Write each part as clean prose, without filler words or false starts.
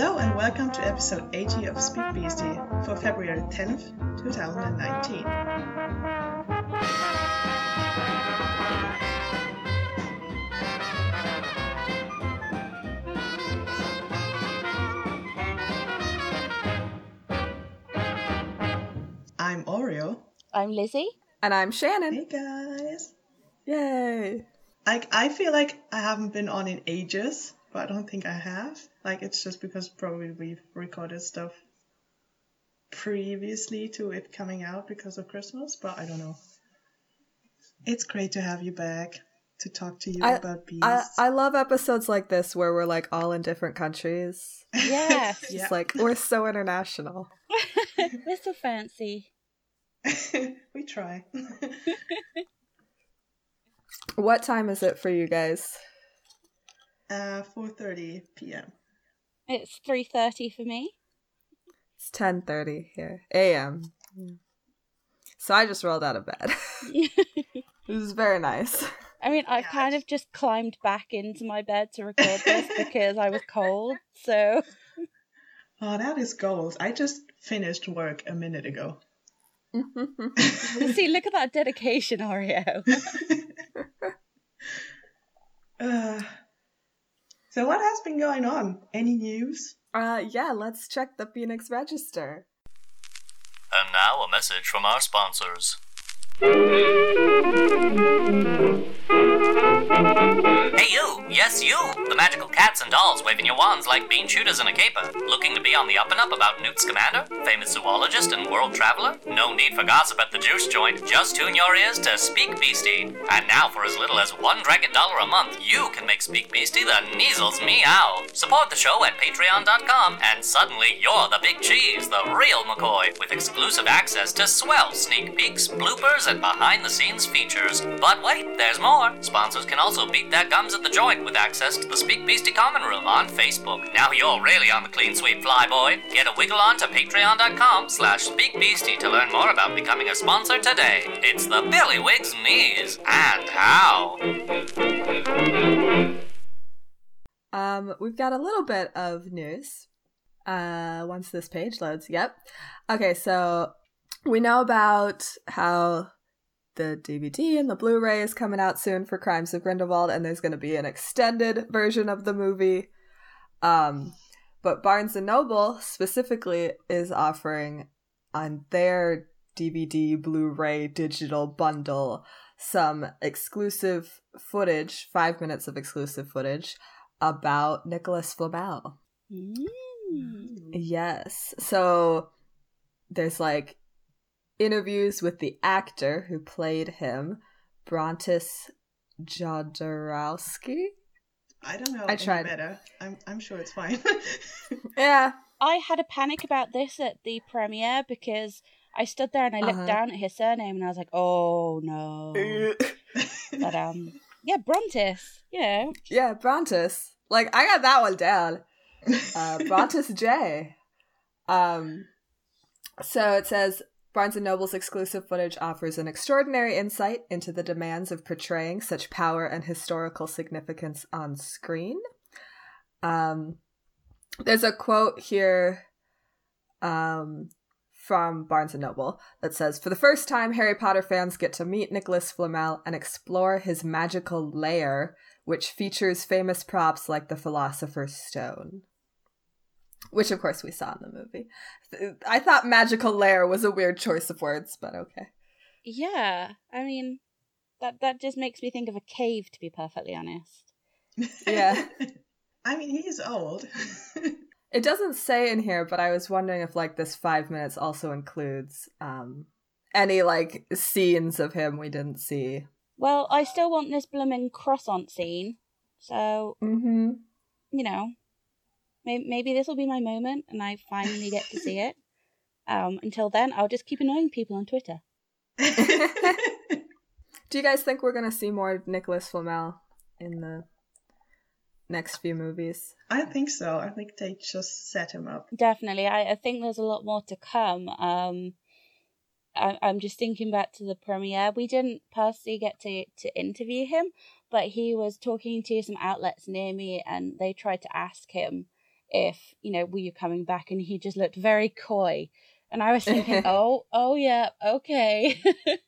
Hello and welcome to episode 80 of Speak Beastie for February 10th, 2019. I'm Oreo. I'm Lizzie. And I'm Shannon. Hey guys. Yay. I feel like I haven't been on in ages, but I don't think I have. Like, it's just because probably we've recorded stuff previously to it coming out because of Christmas, but I don't know. It's great to have you back to talk to you about beasts. I love episodes like this where we're like all in different countries. Yes. It's like we're so international. We're so fancy. We try. What time is it for you guys? 4:30 p.m. It's 3:30 for me. It's 10:30 here. a.m. So I just rolled out of bed. It was very nice. I mean, I've kind of just climbed back into my bed to record this because I was cold, so... Oh, that is gold. I just finished work a minute ago. See, look at that dedication, Oreo. So what has been going on? Any news? Yeah, let's check the Phoenix Register. And now a message from our sponsors. Hey you! Yes you! The magical cats and dolls waving your wands like bean shooters in a caper. Looking to be on the up and up about Newt Scamander, famous zoologist and world traveler? No need for gossip at the juice joint. Just tune your ears to Speak Beastie. And now for as little as $1 a month, you can make Speak Beastie the Neasels meow. Support the show at patreon.com and suddenly you're the big cheese, the real McCoy, with exclusive access to swell sneak peeks, bloopers, and behind-the-scenes features. But wait, there's more. Sponsors can also beat their gums at the joint with access to the Speak Beastie Common Room on Facebook. Now you're really on the clean sweep, flyboy. Get a wiggle on to patreon.com/speakbeastie to learn more about becoming a sponsor today. It's the Billy Wigs Knees and how. We've got a little bit of news. Once this page loads, yep. Okay, so we know about how the DVD and the Blu-ray is coming out soon for Crimes of Grindelwald, and there's going to be an extended version of the movie. But Barnes & Noble specifically is offering on their DVD, Blu-ray, digital bundle some exclusive footage, 5 minutes of exclusive footage about Nicholas Flamel. Yes. So there's like interviews with the actor who played him, Brontis Jodorowsky. I don't know. I tried. Better. I'm sure it's fine. Yeah. I had a panic about this at the premiere because I stood there and I looked down at his surname and I was like, oh no. But yeah, Brontis, you know. Yeah, Brontis. Like, I got that one down. Brontis J. So it says, Barnes & Noble's exclusive footage offers an extraordinary insight into the demands of portraying such power and historical significance on screen. There's a quote here from Barnes & Noble that says, for the first time, Harry Potter fans get to meet Nicholas Flamel and explore his magical lair, which features famous props like the Philosopher's Stone. Which, of course, we saw in the movie. I thought magical lair was a weird choice of words, but okay. Yeah, I mean, that just makes me think of a cave, to be perfectly honest. Yeah. I mean, he's old. It doesn't say in here, but I was wondering if, like, this 5 minutes also includes any, like, scenes of him we didn't see. Well, I still want this blooming croissant scene, so, you know... Maybe this will be my moment and I finally get to see it. Until then, I'll just keep annoying people on Twitter. Do you guys think we're going to see more of Nicholas Flamel in the next few movies? I think so. I think they just set him up. Definitely. I think there's a lot more to come. I'm just thinking back to the premiere. We didn't personally get to interview him, but he was talking to some outlets near me and they tried to ask him if, were you coming back? And he just looked very coy. And I was thinking, oh yeah, okay.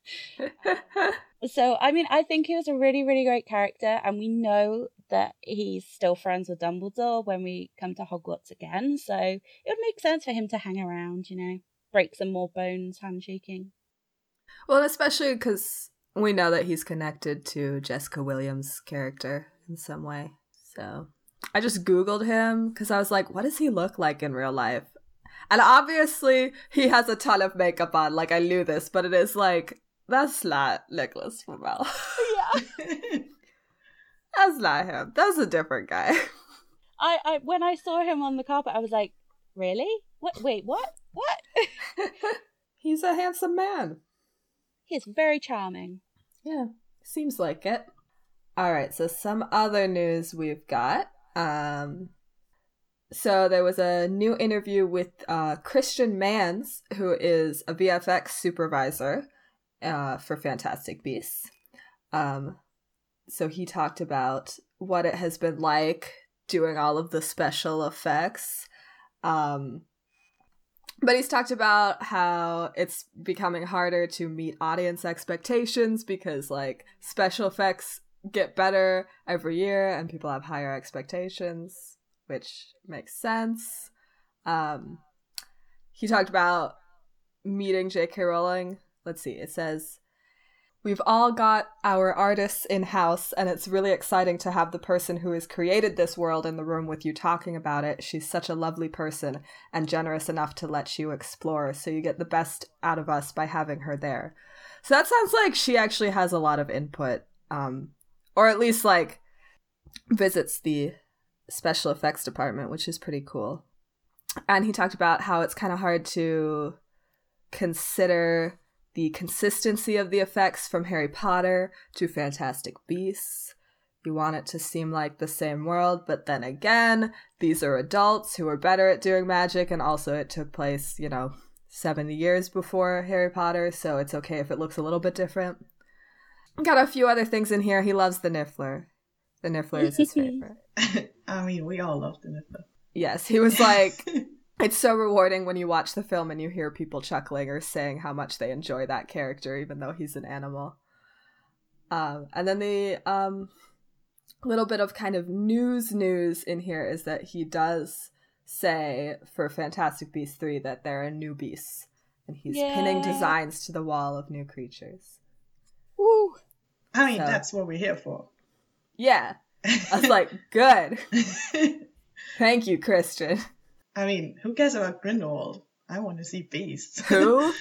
So, I mean, I think he was a really, really great character. And we know that he's still friends with Dumbledore when we come to Hogwarts again. So it would make sense for him to hang around, break some more bones handshaking. Well, especially because we know that he's connected to Jessica Williams' character in some way. So I just Googled him because I was like, what does he look like in real life? And obviously he has a ton of makeup on. Like, I knew this, but it is like, that's not Nicholas Flamel. Yeah. That's not him. That's a different guy. I when I saw him on the carpet, I was like, really? What? Wait, what? He's a handsome man. He is very charming. Yeah, seems like it. All right, so some other news we've got. So there was a new interview with Christian Manz, who is a VFX supervisor for Fantastic Beasts. So he talked about what it has been like doing all of the special effects. But he's talked about how it's becoming harder to meet audience expectations because, like, special effects get better every year and people have higher expectations, which makes sense. He talked about meeting J.K. Rowling. Let's see, it says, "We've all got our artists in-house, and it's really exciting to have the person who has created this world in the room with you talking about it. She's such a lovely person and generous enough to let you explore, so you get the best out of us by having her there." So that sounds like she actually has a lot of input, or at least, like, visits the special effects department, which is pretty cool. And he talked about how it's kind of hard to consider the consistency of the effects from Harry Potter to Fantastic Beasts. You want it to seem like the same world, but then again, these are adults who are better at doing magic, and also it took place, 70 years before Harry Potter, so it's okay if it looks a little bit different. Got a few other things in here. He loves the Niffler. The Niffler is his favorite. I mean, we all love the Niffler. Yes, he was like... It's so rewarding when you watch the film and you hear people chuckling or saying how much they enjoy that character, even though he's an animal. And then the little bit of kind of news in here is that he does say for Fantastic Beasts 3 that there are new beasts. And he's pinning designs to the wall of new creatures. Woo! I mean, that's what we're here for. Yeah. I was like, good. Thank you, Christian. I mean, who cares about Grindelwald? I want to see beasts. Who?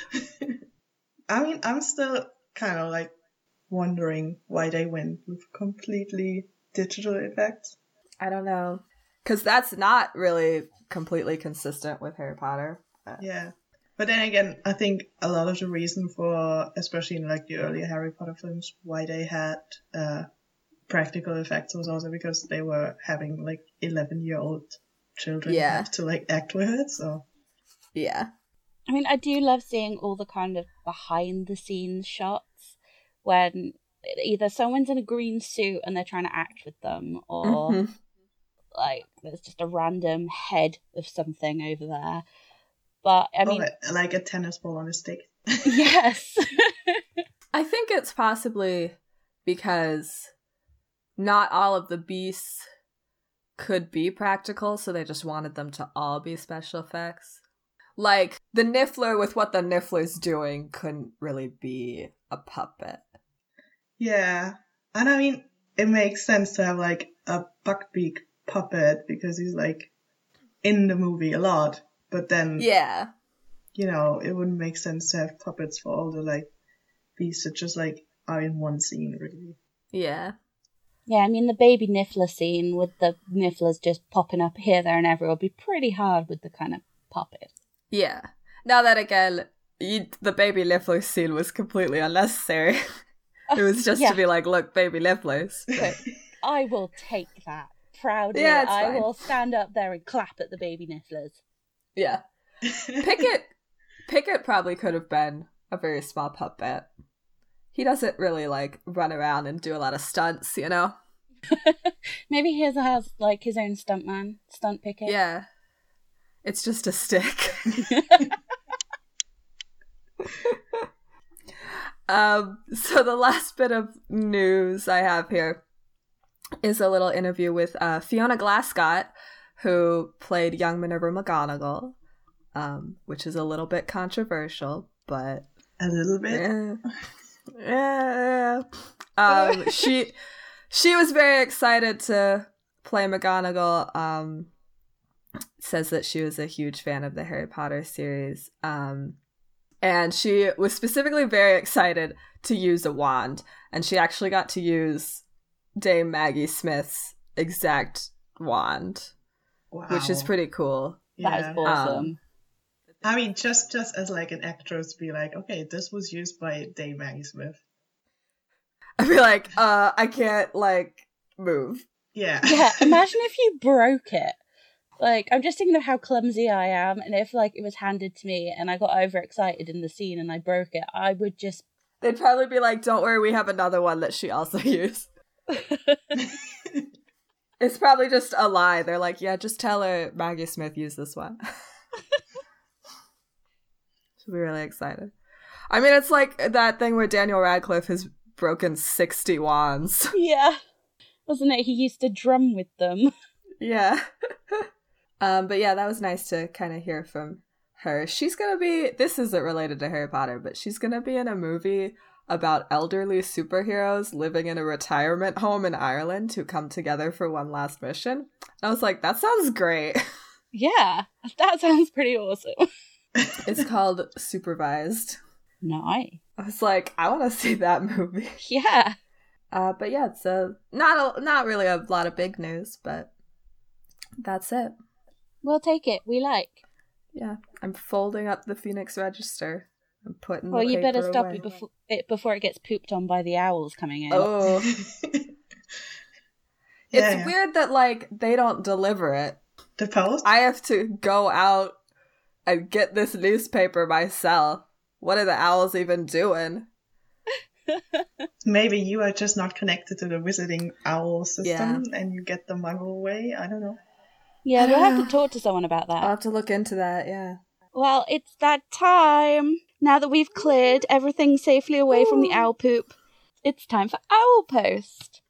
I mean, I'm still kind of like wondering why they went with completely digital effects. I don't know. Because that's not really completely consistent with Harry Potter. Yeah. But then again, I think a lot of the reason for, especially in like the earlier Harry Potter films, why they had practical effects was also because they were having like 11-year-old children have to like act with it, so yeah. I mean, I do love seeing all the kind of behind the scenes shots when either someone's in a green suit and they're trying to act with them, or like there's just a random head of something over there. But I mean, like a tennis ball on a stick. Yes. I think it's possibly because not all of the beasts could be practical, so they just wanted them to all be special effects. Like, the Niffler with what the Niffler's doing couldn't really be a puppet. Yeah. And I mean, it makes sense to have, like, a Buckbeak puppet, because he's, like, in the movie a lot. But then, yeah, it wouldn't make sense to have puppets for all the, like, beasts that just, like, are in one scene, really. Yeah. Yeah, I mean, the baby Niffler scene with the Nifflers just popping up here, there, and everywhere would be pretty hard with the kind of puppet. Yeah. Now that, again, the baby Niffler scene was completely unnecessary. It was just to be like, look, baby Nifflers. But I will take that proudly. Yeah, I fine. will stand up there and clap at the baby Nifflers. Yeah. Pickett probably could have been a very small puppet. He doesn't really, like, run around and do a lot of stunts, Maybe he has, like, his own stunt Pickett. Yeah. It's just a stick. So the last bit of news I have here is a little interview with Fiona Glascott, who played young Minerva McGonagall, which is a little bit controversial, but a little bit. She was very excited to play McGonagall. Says that she was a huge fan of the Harry Potter series. And she was specifically very excited to use a wand. And she actually got to use Dame Maggie Smith's exact wand. Wow. Which is pretty cool. Yeah. That is awesome. I mean, just as like an actress to be like, okay, this was used by Dame Maggie Smith. I'd be like, I can't, like, move. Yeah. Yeah, imagine if you broke it. Like, I'm just thinking of how clumsy I am, and if, like, it was handed to me and I got overexcited in the scene and I broke it, I would just... They'd probably be like, don't worry, we have another one that she also used. It's probably just a lie. They're like, yeah, just tell her Maggie Smith used this one. She'll be really excited. I mean, it's like that thing where Daniel Radcliffe has broken 60 wands. Yeah. Wasn't it? He used to drum with them. Yeah. But yeah, that was nice to kind of hear from her. She's gonna be, this isn't related to Harry Potter, but she's gonna be in a movie about elderly superheroes living in a retirement home in Ireland who come together for one last mission. And I was like, that sounds great. Yeah, that sounds pretty awesome. It's called Supervised. Nice. I was like, I want to see that movie. Yeah. But yeah, it's not really a lot of big news, but that's it. We'll take it. We like. Yeah, I'm folding up the Phoenix Register and putting well, the you paper better stop away. before it gets pooped on by the owls coming in. Oh. It's weird that, like, they don't deliver it. The post? I have to go out and get this newspaper myself. What are the owls even doing? Maybe you are just not connected to the visiting owl system and you get the muggle way. I don't know. Yeah, we'll have to talk to someone about that. I'll have to look into that, yeah. Well, it's that time. Now that we've cleared everything safely away from the owl poop, it's time for Owl Post.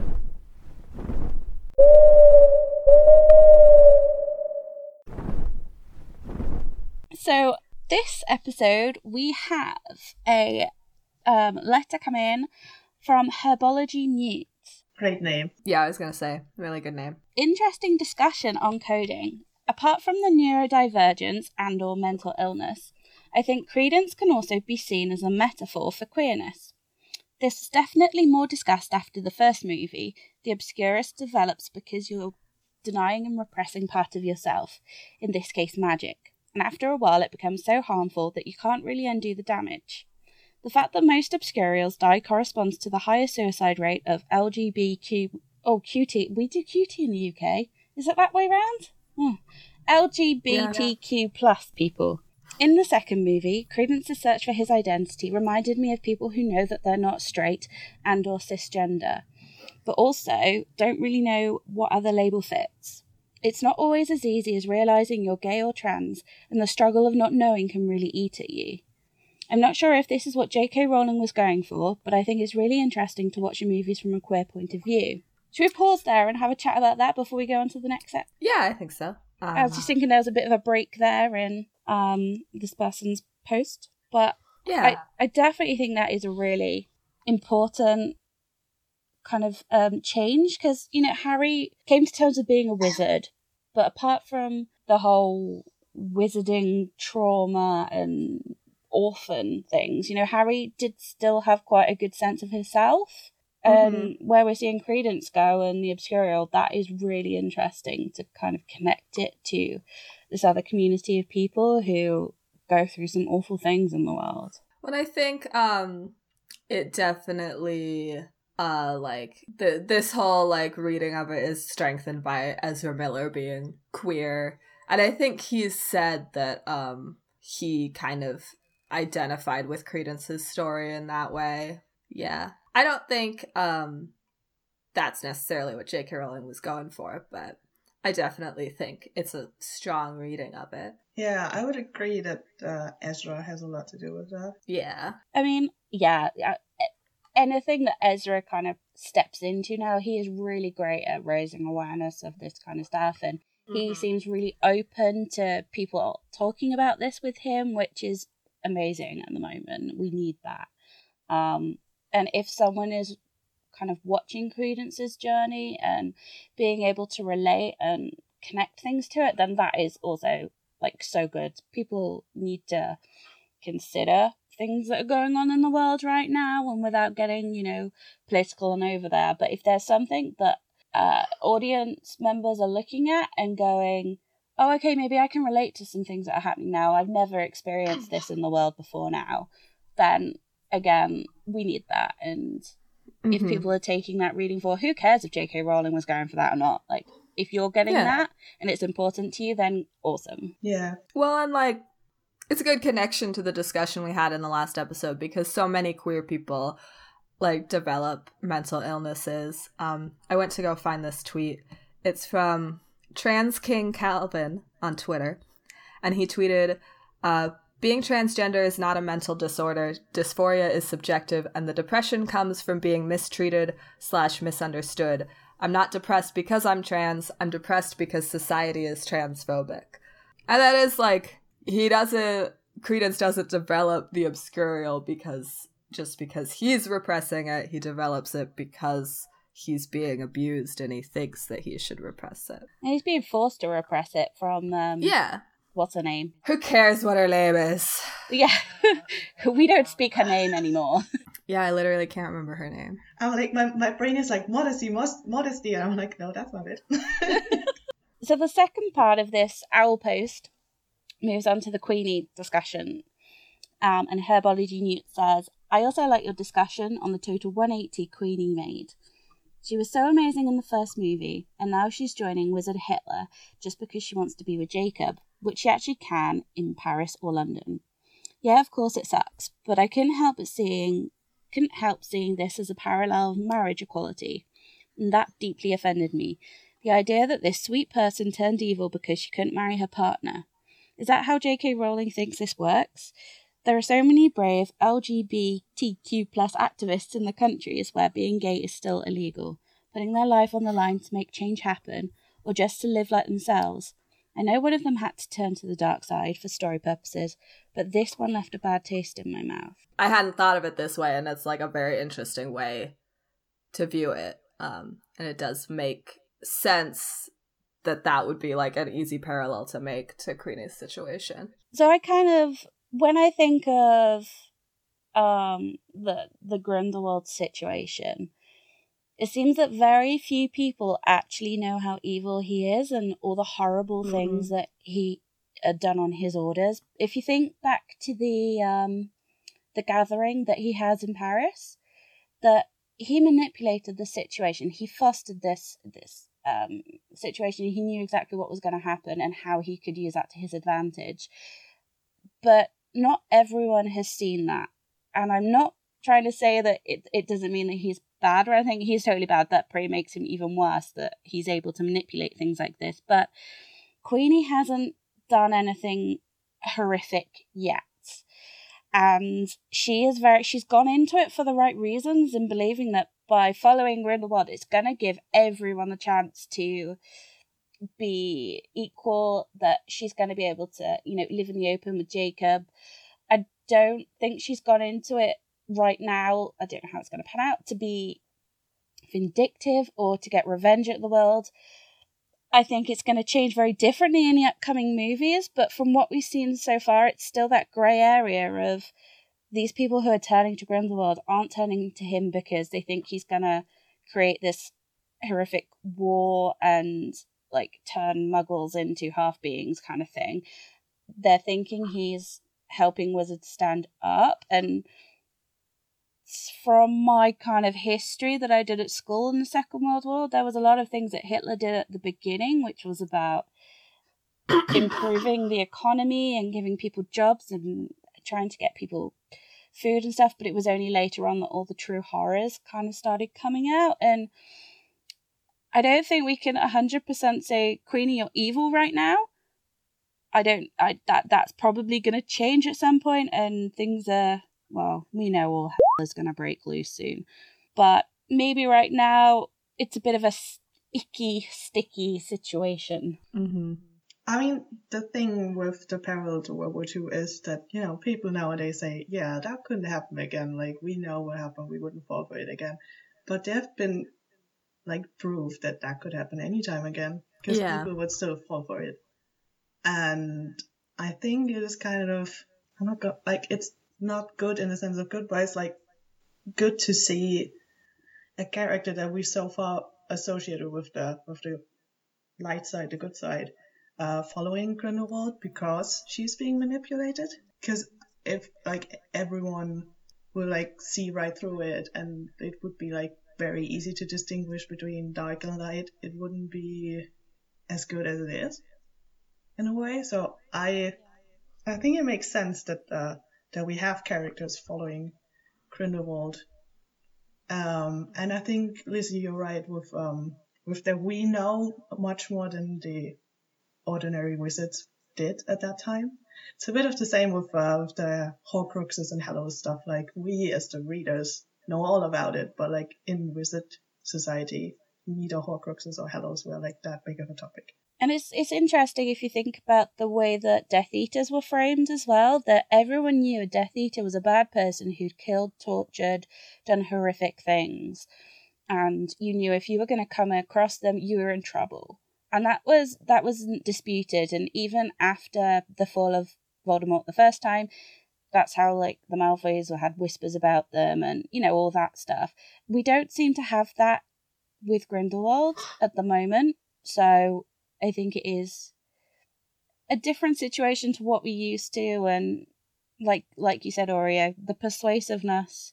So, this episode, we have a letter come in from Herbology News. Great name. Yeah, I was going to say, really good name. Interesting discussion on coding. Apart from the neurodivergence and or mental illness, I think credence can also be seen as a metaphor for queerness. This is definitely more discussed after the first movie. The obscurus develops because you're denying and repressing part of yourself, in this case magic, and after a while it becomes so harmful that you can't really undo the damage. The fact that most obscurials die corresponds to the higher suicide rate of LGBTQ... Oh, QT. We do QT in the UK. Is it that way round? LGBTQ plus people. In the second movie, Credence's search for his identity reminded me of people who know that they're not straight and or cisgender, but also don't really know what other label fits. It's not always as easy as realising you're gay or trans, and the struggle of not knowing can really eat at you. I'm not sure if this is what J.K. Rowling was going for, but I think it's really interesting to watch the movies from a queer point of view. Should we pause there and have a chat about that before we go on to the next set? Yeah, I think so. I was just thinking there was a bit of a break there in this person's post, but yeah, I definitely think that is a really important kind of change, because, you know, Harry came to terms with being a wizard, but apart from the whole wizarding trauma and orphan things, you know, Harry did still have quite a good sense of himself. And where we're seeing Credence go and the Obscurial, that is really interesting to kind of connect it to this other community of people who go through some awful things in the world. Well, I think it definitely like this whole like reading of it is strengthened by Ezra Miller being queer, and I think he's said that he kind of identified with Credence's story in that way. Yeah. I don't think that's necessarily what J.K. Rowling was going for, but I definitely think it's a strong reading of it. Yeah, I would agree that Ezra has a lot to do with that. Yeah. I mean, yeah, anything that Ezra kind of steps into now, he is really great at raising awareness of this kind of stuff, and he seems really open to people talking about this with him, which is amazing at the moment. We need that. And if someone is kind of watching Credence's journey and being able to relate and connect things to it, then that is also like so good. People need to consider things that are going on in the world right now, and without getting, you know, political and over there. But if there's something that audience members are looking at and going, oh, okay, maybe I can relate to some things that are happening now, I've never experienced this in the world before now, then again, we need that. And if people are taking that reading for, who cares if J.K. Rowling was going for that or not? Like, if you're getting that and it's important to you, then awesome. Yeah. Well, and like, it's a good connection to the discussion we had in the last episode, because so many queer people like develop mental illnesses. I went to go find this tweet. It's from Trans King Calvin on Twitter, and he tweeted, being transgender is not a mental disorder. Dysphoria is subjective, and the depression comes from being mistreated/misunderstood. I'm not depressed because I'm trans. I'm depressed because society is transphobic. And that is like, Credence doesn't develop the obscurial because he's repressing it. He develops it because he's being abused and he thinks that he should repress it. And he's being forced to repress it from what's her name? Who cares what her name is? Yeah. We don't speak her name anymore. Yeah, I literally can't remember her name. I'm like, my brain is like, modesty. And I'm like, no, that's not it. So the second part of this owl post moves on to the Queenie discussion. And Herbology Newt says, I also like your discussion on the total 180 Queenie made. She was so amazing in the first movie, and now she's joining Wizard Hitler just because she wants to be with Jacob, which she actually can in Paris or London. Yeah, of course it sucks, but I couldn't help seeing this as a parallel of marriage equality, and that deeply offended me. The idea that this sweet person turned evil because she couldn't marry her partner. Is that how J.K. Rowling thinks this works? There are so many brave LGBTQ+ activists in the countries where being gay is still illegal, putting their life on the line to make change happen, or just to live like themselves. I know one of them had to turn to the dark side for story purposes, but this one left a bad taste in my mouth. I hadn't thought of it this way, and it's like a very interesting way to view it. And it does make sense that would be like an easy parallel to make to Queenie's situation. So I kind of, when I think of the Grindelwald situation, it seems that very few people actually know how evil he is and all the horrible things that he had done on his orders. If you think back to the gathering that he has in Paris, that he manipulated the situation. He fostered this situation. He knew exactly what was going to happen and how he could use that to his advantage. But not everyone has seen that. And I'm not trying to say that it doesn't mean that he's bad or anything. He's totally bad. That probably makes him even worse that he's able to manipulate things like this. But Queenie hasn't done anything horrific yet. And she's gone into it for the right reasons and believing that by following Grindelwald, it's going to give everyone the chance to be equal, that she's going to be able to, live in the open with Jacob. I don't think she's gone into it right now, I don't know how it's going to pan out, to be vindictive or to get revenge at the world. I think it's going to change very differently in the upcoming movies, but from what we've seen so far, it's still that grey area of these people who are turning to Grindelwald aren't turning to him because they think he's going to create this horrific war and turn muggles into half-beings kind of thing. They're thinking he's helping wizards stand up, and from my kind of history that I did at school in the Second World War, there was a lot of things that Hitler did at the beginning, which was about improving the economy and giving people jobs and trying to get people food and stuff, but it was only later on that all the true horrors kind of started coming out. And I don't think we can 100% say, Queenie, you're evil right now. That's probably going to change at some point, and things are, well, we know all hell is going to break loose soon. But maybe right now, it's a bit of a sticky situation. Mm-hmm. I mean, the thing with the parallel to World War II is that, people nowadays say, yeah, that couldn't happen again. Like, we know what happened. We wouldn't fall for it again. But there have been, proof that could happen anytime again. Because people would still fall for it. And I think it is kind of, it's not good in the sense of good, but it's, good to see a character that we so far associated with the light side, the good side, following Grindelwald because she's being manipulated. Because if everyone will see right through it, and it would be very easy to distinguish between dark and light, it wouldn't be as good as it is in a way. So I think it makes sense that we have characters following Grindelwald. And I think, Lizzie, you're right with that we know much more than the ordinary wizards did at that time. It's a bit of the same with the Horcruxes and Hallows stuff. We as the readers know all about it, but in wizard society, neither Horcruxes or Hallows were that big of a topic. And it's interesting if you think about the way that Death Eaters were framed as well, that everyone knew a Death Eater was a bad person who'd killed, tortured, done horrific things. And you knew if you were going to come across them, you were in trouble. And that wasn't disputed. And even after the fall of Voldemort the first time, that's how the Malfoys had whispers about them and, all that stuff. We don't seem to have that with Grindelwald at the moment. So I think it is a different situation to what we used to, and like you said, Oreo, the persuasiveness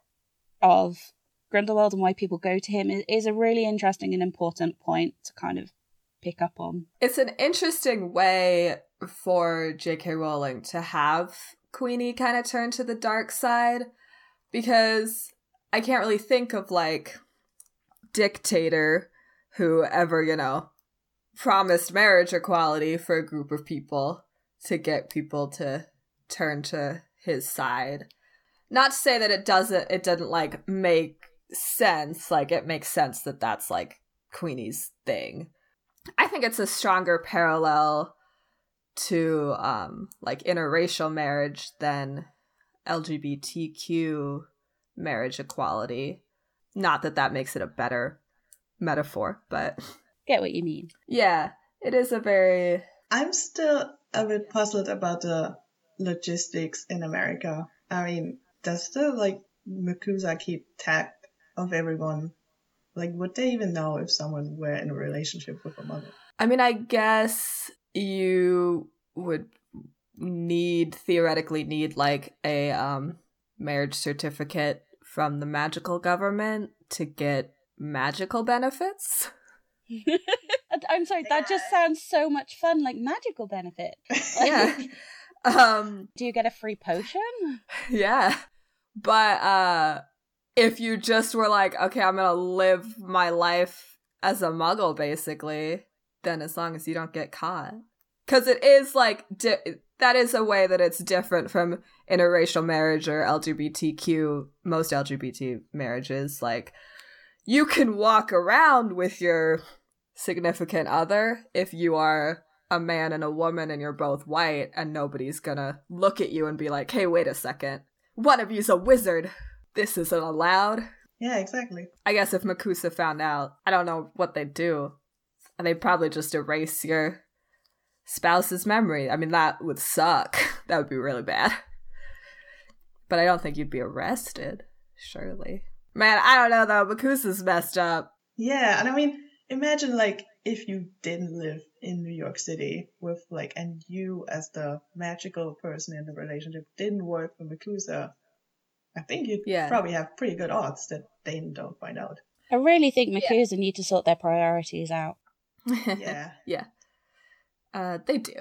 of Grindelwald and why people go to him is a really interesting and important point to kind of pick up on. It's an interesting way for J.K. Rowling to have Queenie kind of turn to the dark side, because I can't really think of dictator who ever, promised marriage equality for a group of people to get people to turn to his side. Not to say that it didn't make sense. It makes sense that that's Queenie's thing. I think it's a stronger parallel to interracial marriage than LGBTQ marriage equality. Not that makes it a better metaphor, but get what you mean. Yeah, it is a very... I'm still a bit puzzled about the logistics in America. I mean, does the MACUSA keep track of everyone? Would they even know if someone were in a relationship with a mother? I mean, I guess you would theoretically need a marriage certificate from the magical government to get magical benefits. I'm sorry, that just sounds so much fun, magical benefit. Yeah. Do you get a free potion? Yeah. But if you just were okay, I'm gonna live my life as a muggle, basically, then as long as you don't get caught. Because it is, that is a way that it's different from interracial marriage or LGBTQ, most LGBT marriages. You can walk around with your significant other if you are a man and a woman and you're both white, and nobody's gonna look at you and be like, hey, wait a second, one of you's a wizard. This isn't allowed. Yeah, exactly. I guess if MACUSA found out, I don't know what they'd do. And they'd probably just erase your spouse's memory. I mean, that would suck. That would be really bad. But I don't think you'd be arrested, surely. Man, I don't know, though. MACUSA's messed up. Yeah, and I mean, imagine, if you didn't live in New York City with, and you as the magical person in the relationship didn't work for MACUSA, I think you'd probably have pretty good odds that they don't find out. I really think MACUSA need to sort their priorities out. Yeah. Yeah. They do.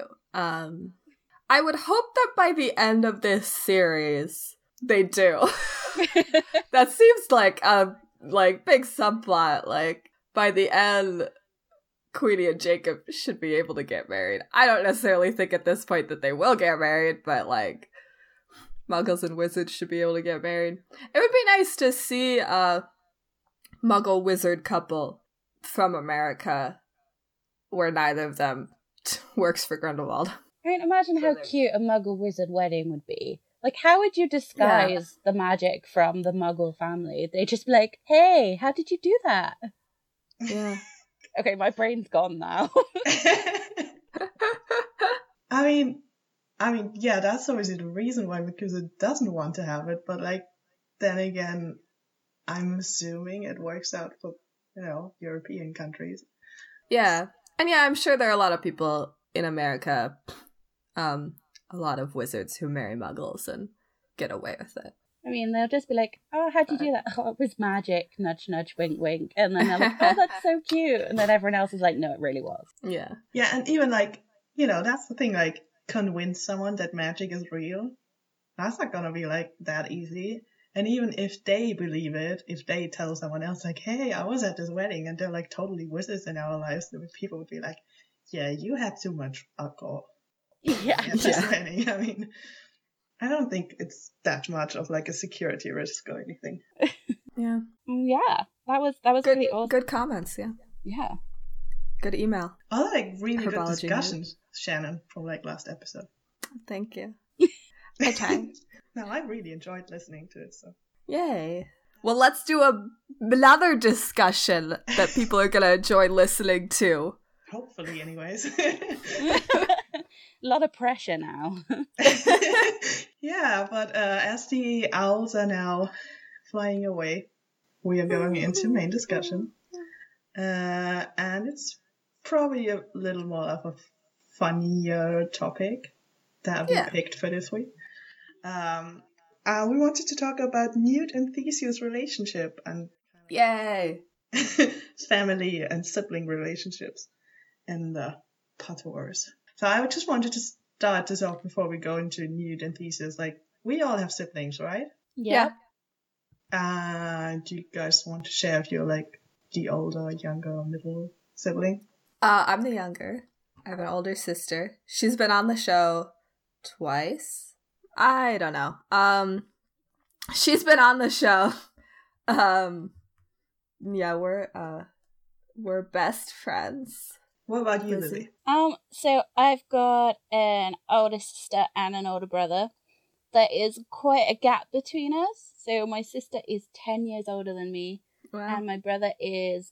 I would hope that by the end of this series, they do. That seems like a big subplot. by the end, Queenie and Jacob should be able to get married. I don't necessarily think at this point that they will get married, but like, Muggles and wizards should be able to get married. It would be nice to see a Muggle wizard couple from America where neither of them works for Grindelwald. I mean, imagine how cute a Muggle wizard wedding would be. Like, how would you disguise the magic from the Muggle family? They'd just be like, hey, how did you do that? Yeah. Okay, my brain's gone now. I mean, yeah, that's obviously the reason why, because it doesn't want to have it, but like, then again, I'm assuming it works out for, European countries. Yeah. And yeah, I'm sure there are a lot of people in America, a lot of wizards who marry Muggles and get away with it. I mean, they'll just be like, oh, how'd you do that? Oh, it was magic. Nudge, nudge, wink, wink. And then they're like, oh, that's so cute. And then everyone else is like, no, it really was. Yeah. Yeah, and even like, that's the thing, like, convince someone that magic is real. That's not gonna be like that easy. And even if they believe it, if they tell someone else like, hey, I was at this wedding and they're like totally wizards in our lives, people would be like, yeah, you had too much alcohol. Yeah. At this wedding. I mean, I don't think it's that much of like a security risk or anything. Yeah. Yeah. That was good, pretty awesome. Good comments, yeah. Yeah. Good email. Other like really good Herbology discussions, Shannon, from like last episode. Thank you. I tried. No, I really enjoyed listening to it, so. Yay. Well, let's do another discussion that people are going to enjoy listening to. Hopefully, anyways. A lot of pressure now. Yeah, but as the owls are now flying away, we are going into main discussion. And it's probably a little more of a funnier topic that we picked for this week. We wanted to talk about Newt and Theseus' relationship and Yay! family and sibling relationships in the Potters. So I just wanted to start this off before we go into Newt and Theseus. Like, we all have siblings, right? Yeah. Do you guys want to share if you're like the older, younger, middle sibling? I'm the younger. I have an older sister. She's been on the show twice. I don't know. She's been on the show. Yeah, we're best friends. What about you, Lily? So I've got an older sister and an older brother. There is quite a gap between us. So my sister is 10 years older than me. Wow. And my brother is,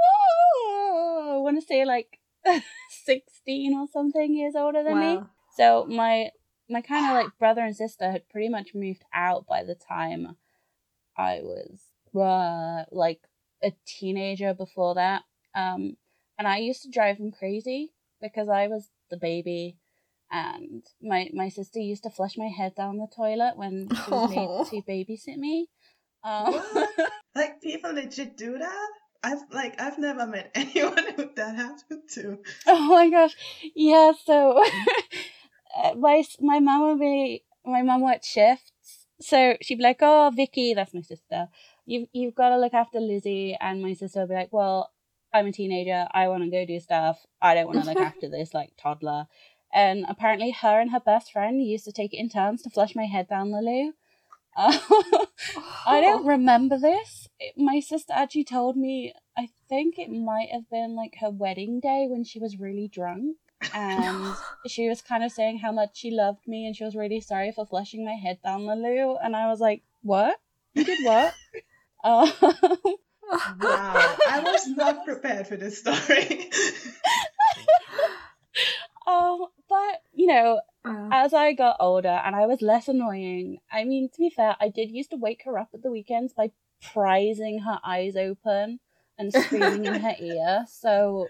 I want to say like 16 or something years older than me. So my kind of like brother and sister had pretty much moved out by the time I was like a teenager before that. And I used to drive them crazy because I was the baby, and my sister used to flush my head down the toilet when she was made to babysit me. Like, people legit do that? I've never met anyone who that happened to. Oh my gosh. Yeah, so my mum worked shifts, so she'd be like, oh, Vicky, that's my sister, you've got to look after Lizzie, and my sister would be like, well, I'm a teenager, I want to go do stuff, I don't want to look after this like toddler. And apparently her and her best friend used to take it in turns to flush my head down the loo. I don't remember this. My sister actually told me, I think it might have been like her wedding day when she was really drunk, and she was kind of saying how much she loved me and she was really sorry for flushing my head down the loo, and I was like, what? You did what? Wow, I was not prepared for this story. But, as I got older and I was less annoying, I mean, to be fair, I did used to wake her up at the weekends by prizing her eyes open and screaming in her ear, so,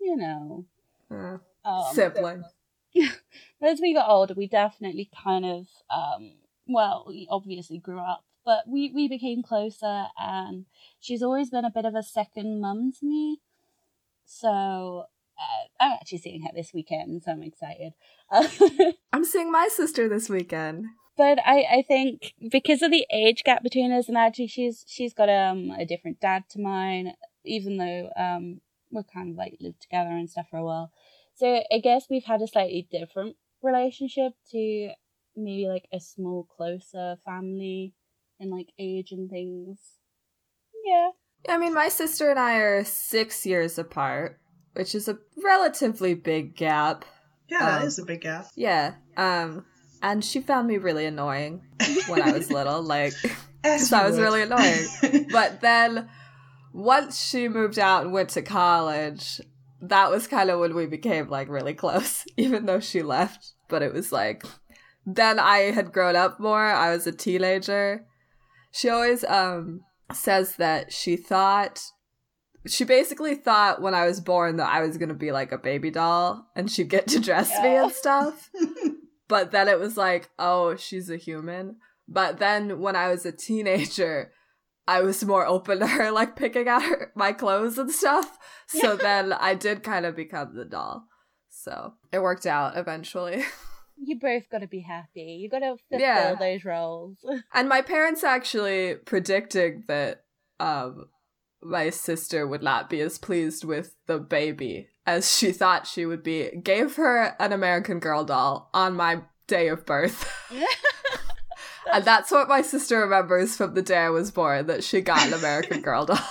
sibling. As we got older, we definitely kind of, we obviously grew up, but we became closer, and she's always been a bit of a second mum to me, so I'm actually seeing her this weekend, so I'm excited. I'm seeing my sister this weekend. But I think because of the age gap between us, and actually she's got a different dad to mine, even though we're kind of like lived together and stuff for a while. So I guess we've had a slightly different relationship to maybe like a small, closer family in like age and things. Yeah. I mean, my sister and I are 6 years apart, which is a relatively big gap. Yeah, that is a big gap. Yeah. And she found me really annoying when I was little, like, because I was really annoying. But then once she moved out and went to college, that was kind of when we became like really close, even though she left. But it was like, then I had grown up more. I was a teenager. She always says that she basically thought when I was born that I was going to be like a baby doll and she'd get to dress me and stuff. But then it was like, oh, she's a human. But then when I was a teenager, I was more open to her, like, picking out my clothes and stuff. So then I did kind of become the doll. So it worked out eventually. You both got to be happy. You got to fulfill those roles. And my parents actually predicting that my sister would not be as pleased with the baby as she thought she would be, gave her an American Girl doll on my day of birth. And that's what my sister remembers from the day I was born, that she got an American Girl doll.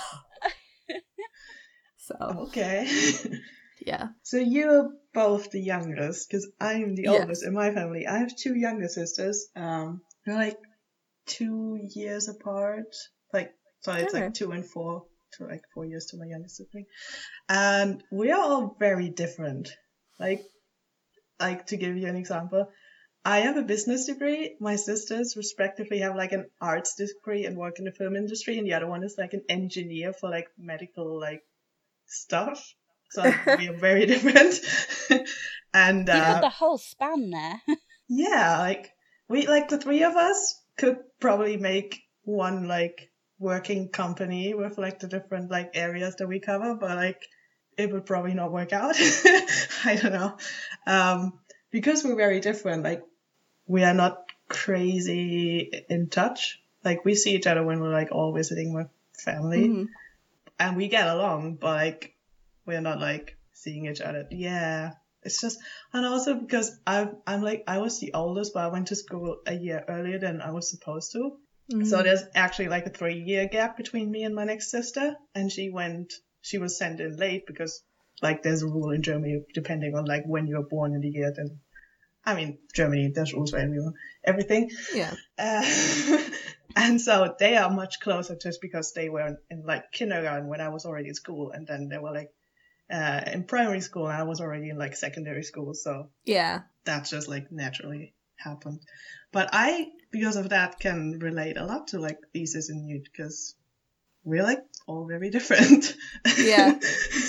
So. Okay. Yeah. So you're both the youngest, because I'm the oldest in my family. I have two younger sisters. They're like 2 years apart. Like, so it's like 2 and 4. To like 4 years to my youngest sibling. And we are all very different. Like to give you an example, I have a business degree. My sisters respectively have like an arts degree and work in the film industry, and the other one is like an engineer for like medical like stuff. So we are very different. And you got the whole span there. Yeah, like we like the three of us could probably make one like working company with like the different like areas that we cover, but like it would probably not work out. I don't know. Because we're very different, like we are not crazy in touch. Like we see each other when we're like all visiting with family, and we get along, but like we're not like seeing each other. Yeah, it's just, and also because I'm like, I was the oldest, but I went to school a year earlier than I was supposed to. So there's actually like a 3-year gap between me and my next sister, and she was sent in late because like there's a rule in Germany depending on like when you're born in the year. Then, I mean, Germany, there's rules for everything. Yeah. And so they are much closer just because they were in like kindergarten when I was already in school, and then they were like in primary school and I was already in like secondary school. So yeah, that just like naturally happened. But because of that, can relate a lot to like Theseus and Newt, because we're like all very different. Yeah.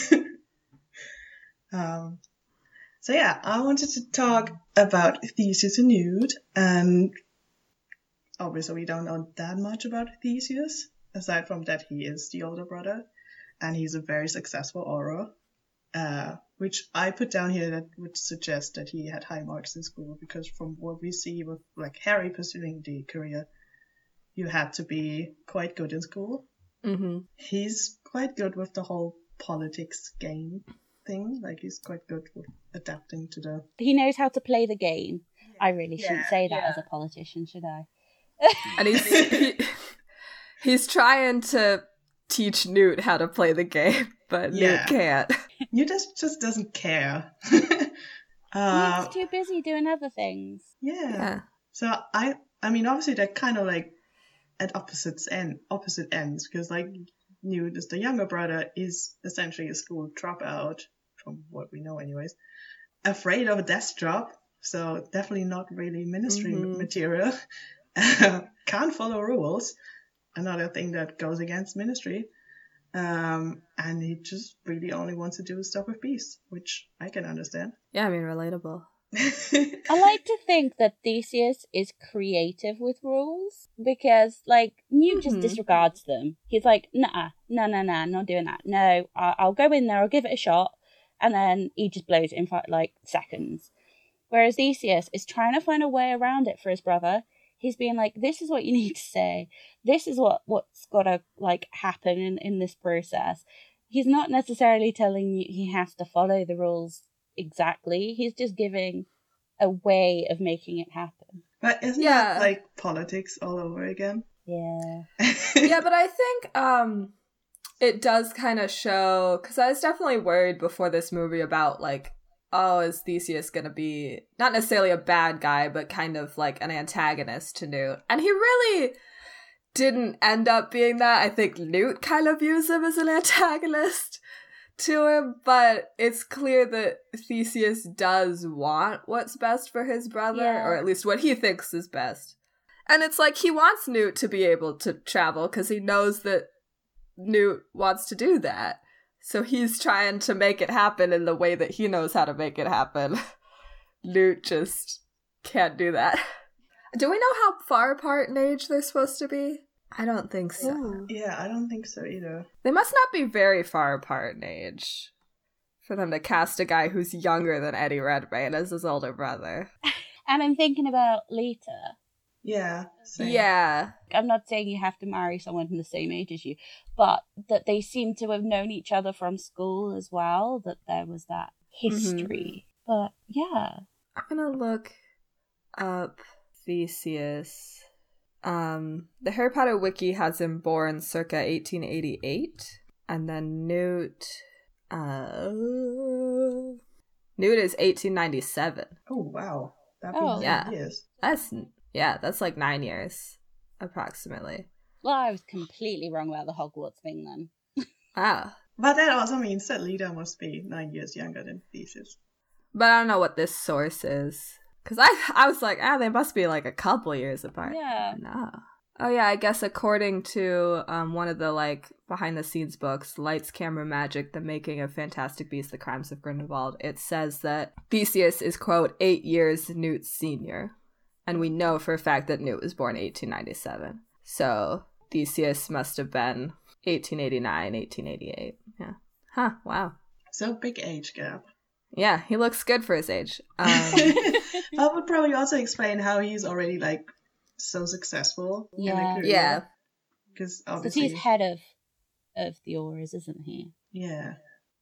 So yeah, I wanted to talk about Theseus and Newt, and obviously we don't know that much about Theseus, aside from that he is the older brother, and he's a very successful orar, which I put down here that would suggest that he had high marks in school, because from what we see with like Harry pursuing the career, you had to be quite good in school. He's quite good with the whole politics game thing. Like he's quite good with adapting to the... He knows how to play the game. I really shouldn't say that as a politician, should I? And he's trying to teach Newt how to play the game, but Newt can't. Newt just doesn't care. Newt's too busy doing other things. Yeah. So I mean, obviously they're kind of like at opposite ends, because like Newt is the younger brother, is essentially a school dropout, from what we know anyways, afraid of a desk job, so definitely not really ministry material, can't follow rules, another thing that goes against ministry, and he just really only wants to do stuff with beasts, which I can understand. Yeah, I mean, relatable. I like to think that Theseus is creative with rules, because like Newt just disregards them. He's like, nah, not doing that. No, I'll go in there, I'll give it a shot, and then he just blows it in like seconds. Whereas Theseus is trying to find a way around it for his brother. He's being like, this is what you need to say. This is what's got to like happen in this process. he's not necessarily telling you he has to follow the rules exactly. He's just giving a way of making it happen. But isn't that like politics all over again? Yeah. Yeah, but I think it does kind of show, because I was definitely worried before this movie about, like, oh, is Theseus going to be not necessarily a bad guy, but kind of like an antagonist to Newt? And he really didn't end up being that. I think Newt kind of views him as an antagonist to him, but it's clear that Theseus does want what's best for his brother, or at least what he thinks is best. And it's like he wants Newt to be able to travel because he knows that Newt wants to do that. So he's trying to make it happen in the way that he knows how to make it happen. Newt just can't do that. Do we know how far apart in age they're supposed to be? I don't think so. Ooh. Yeah, I don't think so either. They must not be very far apart in age for them to cast a guy who's younger than Eddie Redmayne as his older brother. And I'm thinking about Lita. Yeah. Same. Yeah. I'm not saying you have to marry someone from the same age as you, but that they seem to have known each other from school as well, that there was that history. But yeah. I'm gonna look up Theseus. The Harry Potter wiki has him born circa 1888, and then Newt is 1897. Oh, wow. That'd be 9 years. That's like 9 years, approximately. Well, I was completely wrong about the Hogwarts thing then. Ah. But that also means that Lita must be 9 years younger than Theseus. But I don't know what this source is. Because I was like, they must be like a couple years apart. Yeah. No. Oh yeah, I guess according to one of the like behind the scenes books, Lights, Camera, Magic, The Making of Fantastic Beasts, The Crimes of Grindelwald, it says that Theseus is, quote, 8 years Newt's senior. And we know for a fact that Newt was born 1897. So Theseus must have been 1889, 1888. Yeah. Huh, wow. So big age gap. Yeah, he looks good for his age. That would probably also explain how he's already like so successful in the career. Yeah. Because obviously he's head of the Aurors, isn't he? Yeah.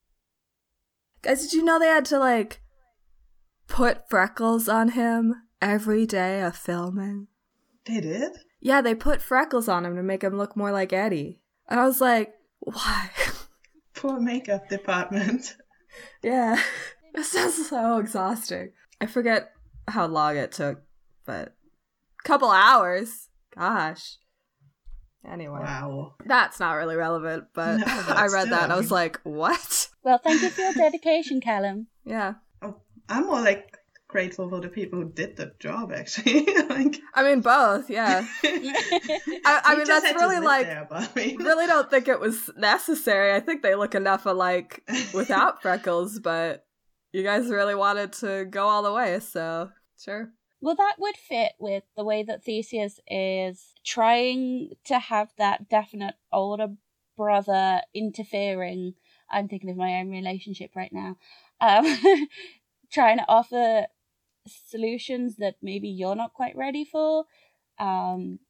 Guys, did you know they had to like put freckles on him every day of filming? They did? Yeah, they put freckles on him to make him look more like Eddie. And I was like, why? Poor makeup department. Yeah. It sounds so exhausting. I forget how long it took, but a couple hours. Gosh. Anyway. Wow. That's not really relevant, but No, I read still, that and I was like, what? Well, thank you for your dedication, Callum. Yeah. Oh, I'm more like grateful for the people who did the job, actually. Like, I mean, both, yeah. I mean, that's really like, really don't think it was necessary. I think they look enough alike without freckles, but you guys really wanted to go all the way, so sure. Well, that would fit with the way that Theseus is trying to have that definite older brother interfering. I'm thinking of my own relationship right now. Trying to offer solutions that maybe you're not quite ready for. And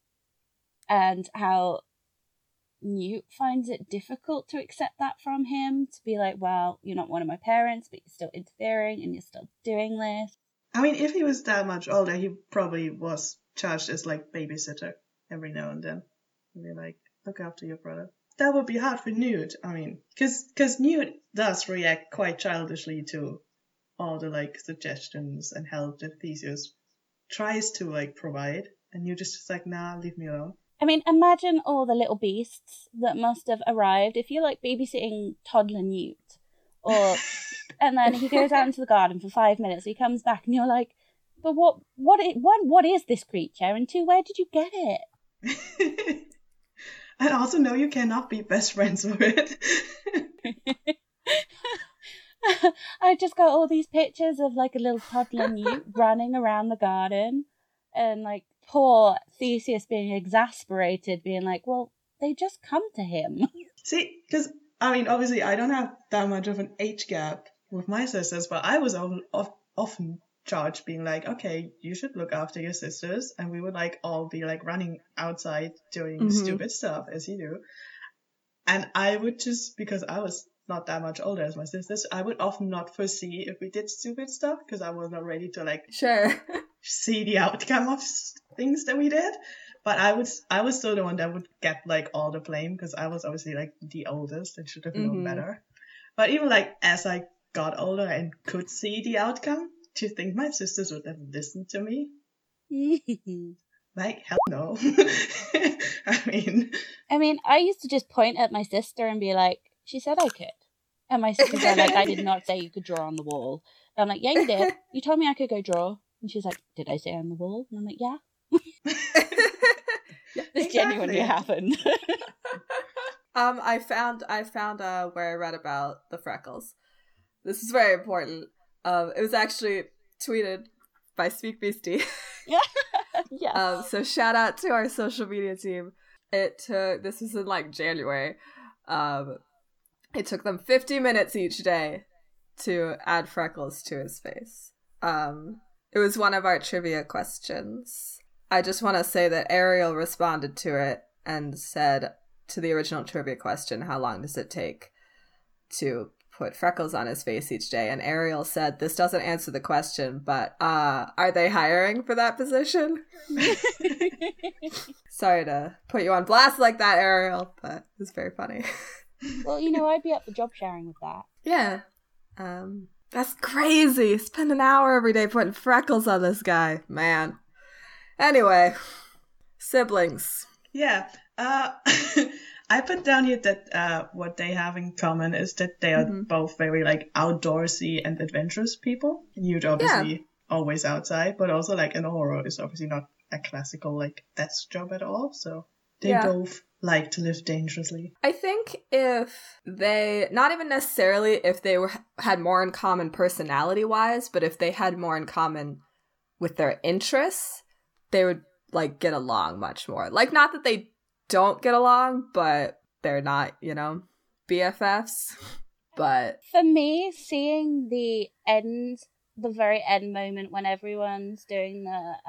how Newt finds it difficult to accept that from him. To be like, well, you're not one of my parents, but you're still interfering and you're still doing this. I mean, if he was that much older, he probably was charged as, like, babysitter every now and then. And be like, look after your brother. That would be hard for Newt. I mean, because Newt does react quite childishly to all the, like, suggestions and help that Theseus tries to, like, provide. And Newt is just like, nah, leave me alone. I mean, imagine all the little beasts that must have arrived if you're, like, babysitting toddler Newt. Or... And then he goes out into the garden for 5 minutes. He comes back, and you're like, "But what is this creature? And two, where did you get it?" And also, no, you cannot be best friends with it. I just got all these pictures of like a little toddler Newt running around the garden, and like poor Theseus being exasperated, being like, "Well, they just come to him." See, because I mean, obviously, I don't have that much of an age gap with my sisters, but I was often charged being like, okay, you should look after your sisters, and we would like all be like running outside doing stupid stuff as you do. And I would just, because I was not that much older as my sisters, I would often not foresee if we did stupid stuff because I was not ready to like Sure. see the outcome of things that we did. But I was still the one that would get like all the blame because I was obviously like the oldest and should have known better. But even like as I got older and could see the outcome, do you think my sisters would have listened to me? Like, hell no. I mean, I used to just point at my sister and be like, she said I could. And my sister's like, I did not say you could draw on the wall. And I'm like, yeah, you did. You told me I could go draw. And she's like, did I say on the wall? And I'm like, yeah. This genuinely happened. I found where I read about the freckles. This is very important. It was actually tweeted by Speak Beastie. Yeah. So shout out to our social media team. This was in like January. It took them 50 minutes each day to add freckles to his face. It was one of our trivia questions. I just want to say that Ariel responded to it and said to the original trivia question, how long does it take to put freckles on his face each day? And Ariel said, this doesn't answer the question, but are they hiring for that position? Sorry to put you on blast like that, Ariel, but it was very funny. Well, I'd be up for job sharing with that. Yeah. That's crazy. Spend an hour every day putting freckles on this guy. Man. Anyway. Siblings. Yeah. I put down here that what they have in common is that they are both very like outdoorsy and adventurous people. You'd obviously always outside, but also like in horror is obviously not a classical like desk job at all. So they both like to live dangerously. I think if they, not even necessarily if they had more in common personality-wise, but if they had more in common with their interests, they would like get along much more. Like, not that they don't get along, but they're not, BFFs. But for me, seeing the very end moment when everyone's doing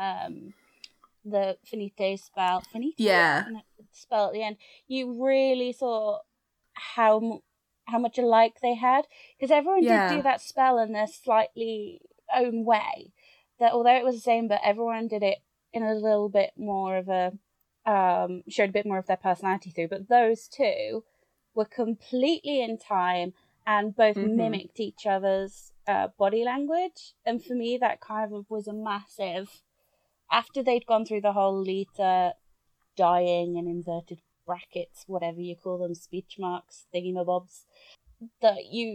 the finite spell, spell at the end, you really saw how much alike they had, because everyone did do that spell in their slightly own way. That although it was the same, but everyone did it in a little bit more of a showed a bit more of their personality through. But those two were completely in time and both mimicked each other's body language. And for me, that kind of was a massive. After they'd gone through the whole Lita dying and inverted brackets, whatever you call them, speech marks, thingamabobs, that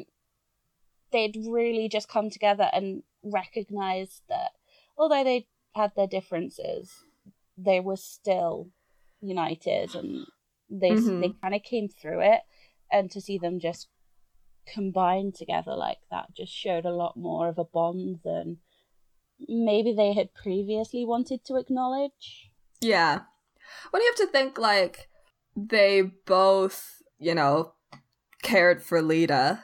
they'd really just come together and recognized that although they had their differences, they were still united, and they kind of came through it. And to see them just combine together like that just showed a lot more of a bond than maybe they had previously wanted to acknowledge. Yeah. When you have to think, like, they both, cared for Lita,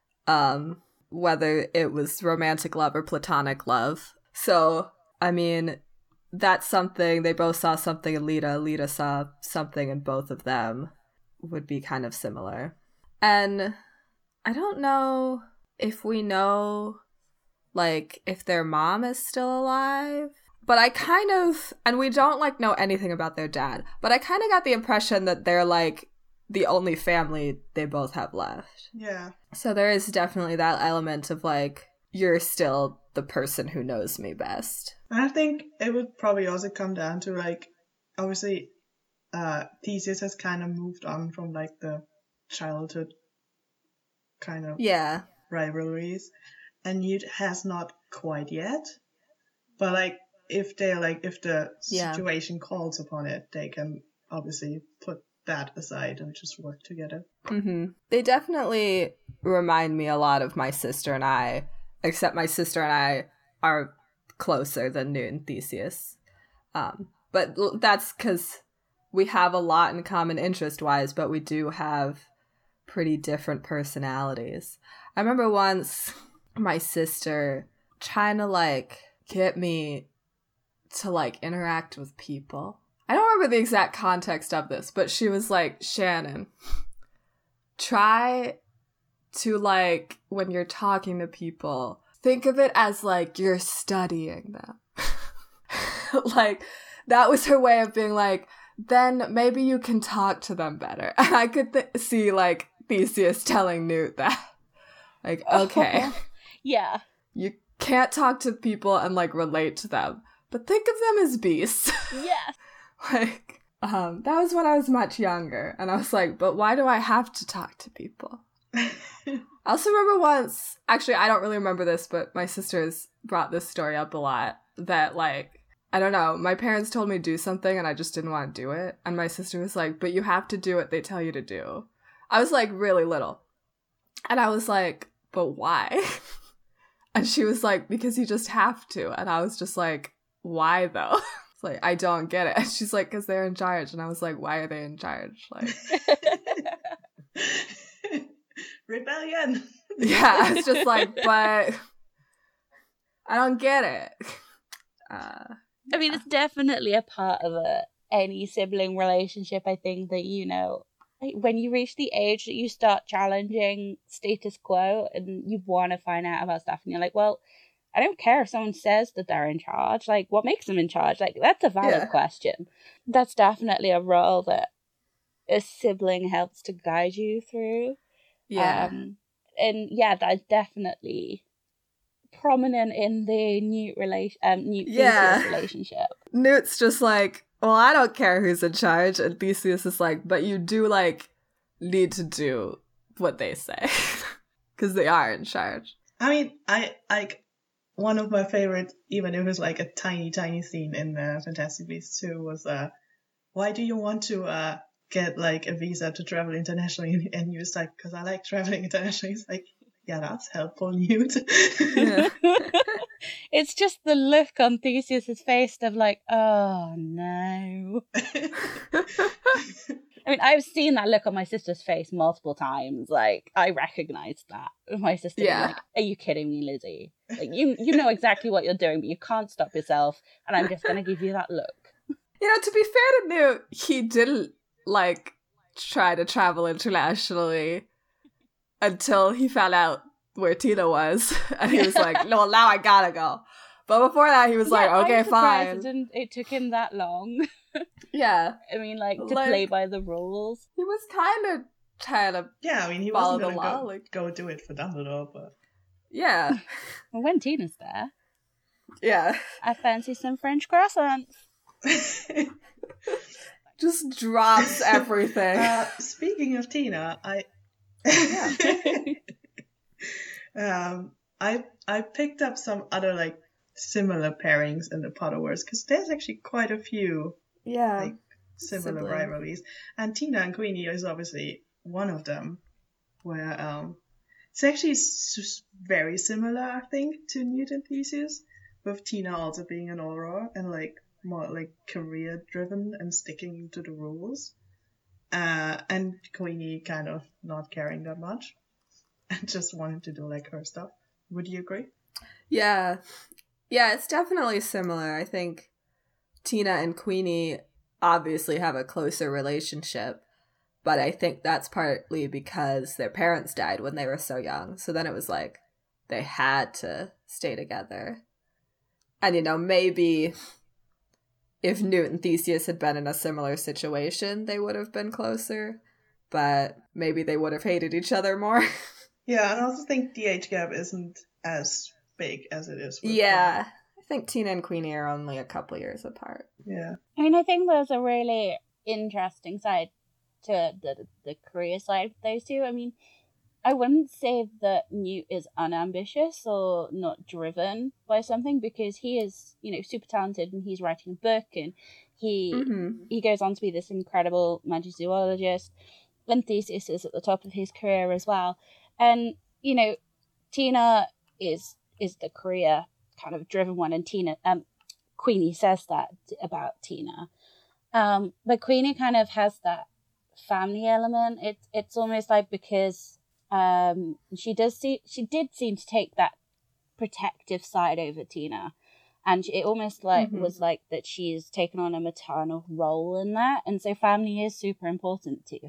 whether it was romantic love or platonic love. So, I mean, that's something, they both saw something in Lita. Lita saw something in both of them, would be kind of similar. And I don't know if we know, like, if their mom is still alive. But I kind of, and we don't, know anything about their dad, but I kind of got the impression that they're, the only family they both have left. Yeah. So there is definitely that element of, you're still the person who knows me best. And I think it would probably also come down to, obviously, Theseus has kind of moved on from, the childhood kind of rivalries, and Newt has not quite yet. But, if the situation calls upon it, they can obviously put that aside and just work together. They definitely remind me a lot of my sister and I, except my sister and I are closer than Newt and Theseus. But that's because we have a lot in common interest-wise, but we do have pretty different personalities. I remember once my sister trying to, get me to, interact with people. I don't remember the exact context of this, but she was like, Shannon, try to, like, when you're talking to people, think of it as, like, you're studying them. Like, that was her way of being like, then maybe you can talk to them better. And I could see, like, Theseus telling Newt that. Like, okay. Yeah. You can't talk to people and, like, relate to them. But think of them as beasts. Yeah. Like, that was when I was much younger. And I was like, but why do I have to talk to people? I also remember once, actually, I don't really remember this, but my sisters brought this story up a lot. That, like, I don't know, my parents told me to do something and I just didn't want to do it. And my sister was like, but you have to do what they tell you to do. I was, like, really little. And I was like, but why? And she was like, because you just have to. And I was just like, why though? It's like, I don't get it. And she's like, because they're in charge. And I was like, why are they in charge? Like, rebellion. Yeah, it's just like, but I don't get it. I mean, it's definitely a part of any sibling relationship, I think, that, you know, like, when you reach the age that you start challenging status quo and you want to find out about stuff, and you're like, well, I don't care if someone says that they're in charge. Like, what makes them in charge? Like, that's a valid question. That's definitely a role that a sibling helps to guide you through. Yeah. And yeah, that's definitely prominent in the Newt Theseus relationship. Newt's just like, well, I don't care who's in charge, and Theseus is like, but you do, like, need to do what they say because they are in charge. I mean, I like, one of my favorite, even if it was like a tiny scene in Fantastic Beasts 2 was why do you want to get like a visa to travel internationally? And he was like, because I like traveling internationally. He's like, yeah, that's helpful, Newt. Yeah. It's just the look on Theseus's face of like, oh no. I mean, I've seen that look on my sister's face multiple times. Like, I recognized that. My sister was like, are you kidding me, Lizzie? Like, you know exactly what you're doing, but you can't stop yourself, and I'm just going to give you that look. You know, to be fair to Newt, he didn't, like, try to travel internationally until he found out where Tina was. And he was like, no, now I gotta go. But before that, he was like, okay, fine. It took him that long. Yeah. I mean, like, to play by the rules. He was kind of trying to I mean, he wasn't going to go do it for Dumbledore, but... Yeah. Well, when Tina's there... Yeah. I fancy some French croissants. Just drops everything. Speaking of Tina, I picked up some other, like, similar pairings in the Potterverse, because there's actually quite a few like, similar rivalries. And Tina and Queenie is obviously one of them, where it's actually very similar, I think, to Newt and Theseus, with Tina also being an Auror and, like, more, like, career-driven and sticking to the rules. And Queenie kind of not caring that much and just wanting to do, like, her stuff. Would you agree? Yeah. Yeah, it's definitely similar. I think Tina and Queenie obviously have a closer relationship, but I think that's partly because their parents died when they were so young. So then it was like they had to stay together. And, you know, maybe if Newt and Theseus had been in a similar situation, they would have been closer, but maybe they would have hated each other more. Yeah, and I also think the age gap isn't as big as it is. Yeah, I think Tina and Queenie are only a couple years apart. Yeah. I mean, I think there's a really interesting side to the career side of those two. I mean, I wouldn't say that Newt is unambitious or not driven by something, because he is, you know, super talented and he's writing a book and he goes on to be this incredible magic zoologist, and Theseus is at the top of his career as well. And, you know, Tina is the career kind of driven one, and Queenie says that about Tina. But Queenie kind of has that family element. It's almost like, because she did seem to take that protective side over Tina, and it almost like was like that she's taken on a maternal role in that, and so family is super important to her.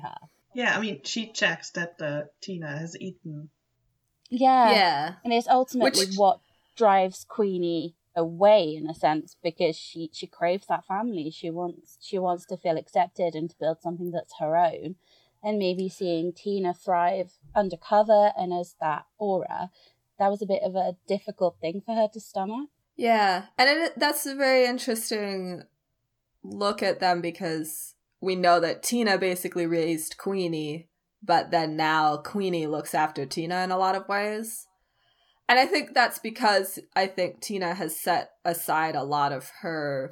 Yeah, I mean, she checks that Tina has eaten. Yeah. And it's ultimately what drives Queenie away, in a sense, because she craves that family. She wants to feel accepted and to build something that's her own. And maybe seeing Tina thrive undercover and as that aura, that was a bit of a difficult thing for her to stomach. Yeah, and that's a very interesting look at them, because we know that Tina basically raised Queenie, but then now Queenie looks after Tina in a lot of ways. And I think that's because I think Tina has set aside a lot of her,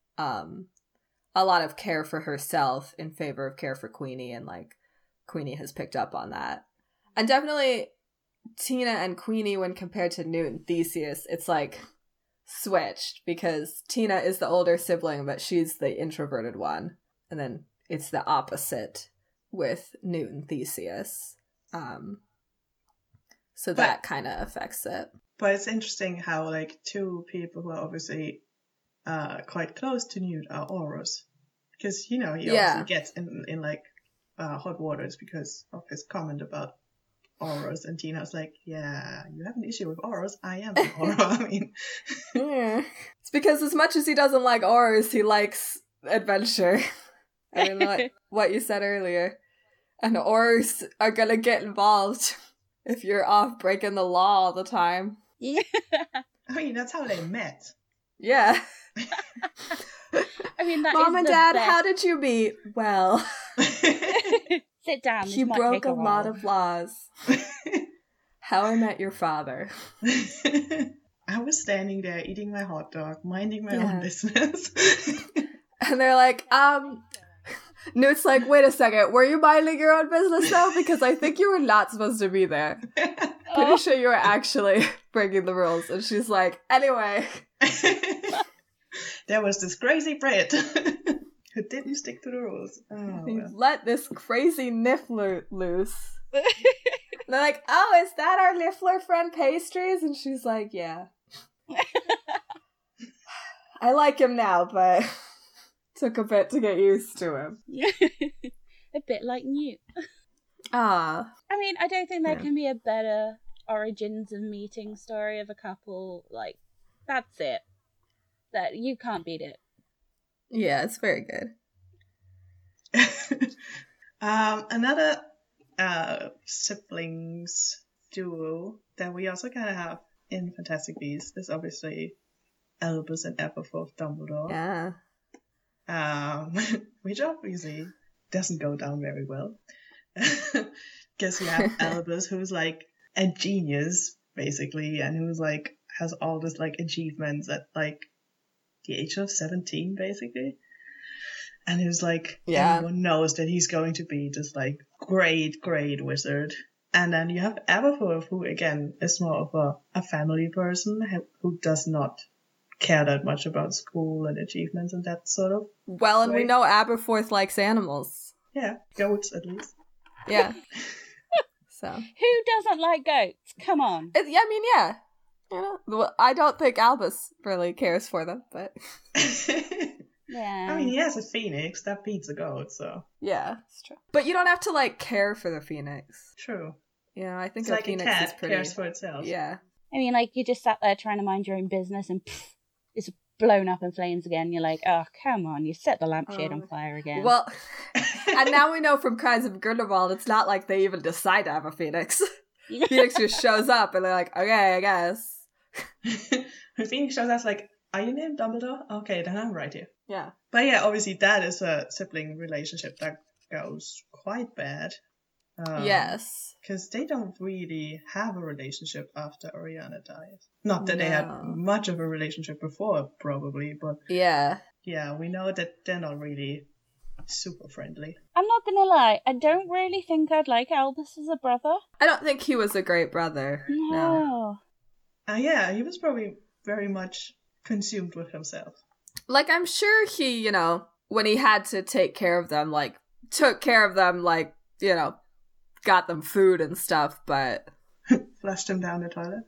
a lot of care for herself in favor of care for Queenie, and like Queenie has picked up on that. And definitely Tina and Queenie, when compared to Newt and Theseus, it's like switched, because Tina is the older sibling, but she's the introverted one. And then it's the opposite with Newt and Theseus. So that kind of affects it. But it's interesting how, like, two people who are obviously quite close to Newt are Aurors. Because, you know, he obviously gets in like, hot waters because of his comment about Aurors. And Tina's like, yeah, you have an issue with Aurors? I am an Auror. I mean... It's because as much as he doesn't like Aurors, he likes adventure. I don't know what you said earlier. And Aurors are gonna get involved if you're off breaking the law all the time. Yeah. I mean, that's how they met. Yeah. I mean, that Mom is and the Dad, best. how did you meet? Well, Sit down. he broke a lot of laws. How I Met Your Father. I was standing there eating my hot dog, minding my own business. And they're like, Newt's like, wait a second, were you minding your own business though? Because I think you were not supposed to be there. Pretty sure you were actually breaking the rules. And she's like, anyway. There was this crazy Brit who didn't stick to the rules. Oh, He well. let this crazy Niffler loose. And they're like, oh, is that our Niffler friend Pastries? And she's like, yeah. I like him now, but took a bit to get used to him. A bit like Newt. Ah. I mean, I don't think there can be a better origins of meeting story of a couple. Like, that's it. That you can't beat it. Yeah, it's very good. Another siblings duo that we also kind of have in Fantastic Beasts is obviously Albus and Aberforth Dumbledore. Yeah. Which obviously doesn't go down very well. Because you have Albus, who's like a genius, basically, and who's like has all this like achievements at like the age of 17, basically. And who's like, everyone knows that he's going to be this like great wizard. And then you have Aberforth, who again is more of a family person who does not care that much about school and achievements and that sort of Well, and we know Aberforth likes animals. Yeah, goats at least. Yeah. So. Who doesn't like goats? Come on. I mean, yeah. You know, well, I don't think Albus really cares for them, but... Yeah. I mean, he has a phoenix that beats a goat, so... Yeah, it's true. But you don't have to, like, care for the phoenix. True. You know, I think It's a like phoenix a cat is pretty... cares for itself. Yeah. I mean, like, you just sat there trying to mind your own business and it's blown up in flames again. You're like, oh, come on, you set the lampshade on fire again. Well, and now we know from Crimes of Grindelwald, it's not like they even decide to have a phoenix. Phoenix just shows up and they're like, okay, I guess. When Phoenix shows up, like, are you named Dumbledore? Okay, then I'm right here. Yeah. But yeah, obviously that is a sibling relationship that goes quite bad. Yes. Because they don't really have a relationship after Oriana dies. Not that they had much of a relationship before, probably, but... Yeah. Yeah, we know that they're not really super friendly. I'm not gonna lie, I don't really think I'd like Albus as a brother. I don't think he was a great brother. No. Yeah, he was probably very much consumed with himself. Like, I'm sure he, you know, when he had to take care of them, like, took care of them, like, you know, got them food and stuff, but... Flushed him down the toilet.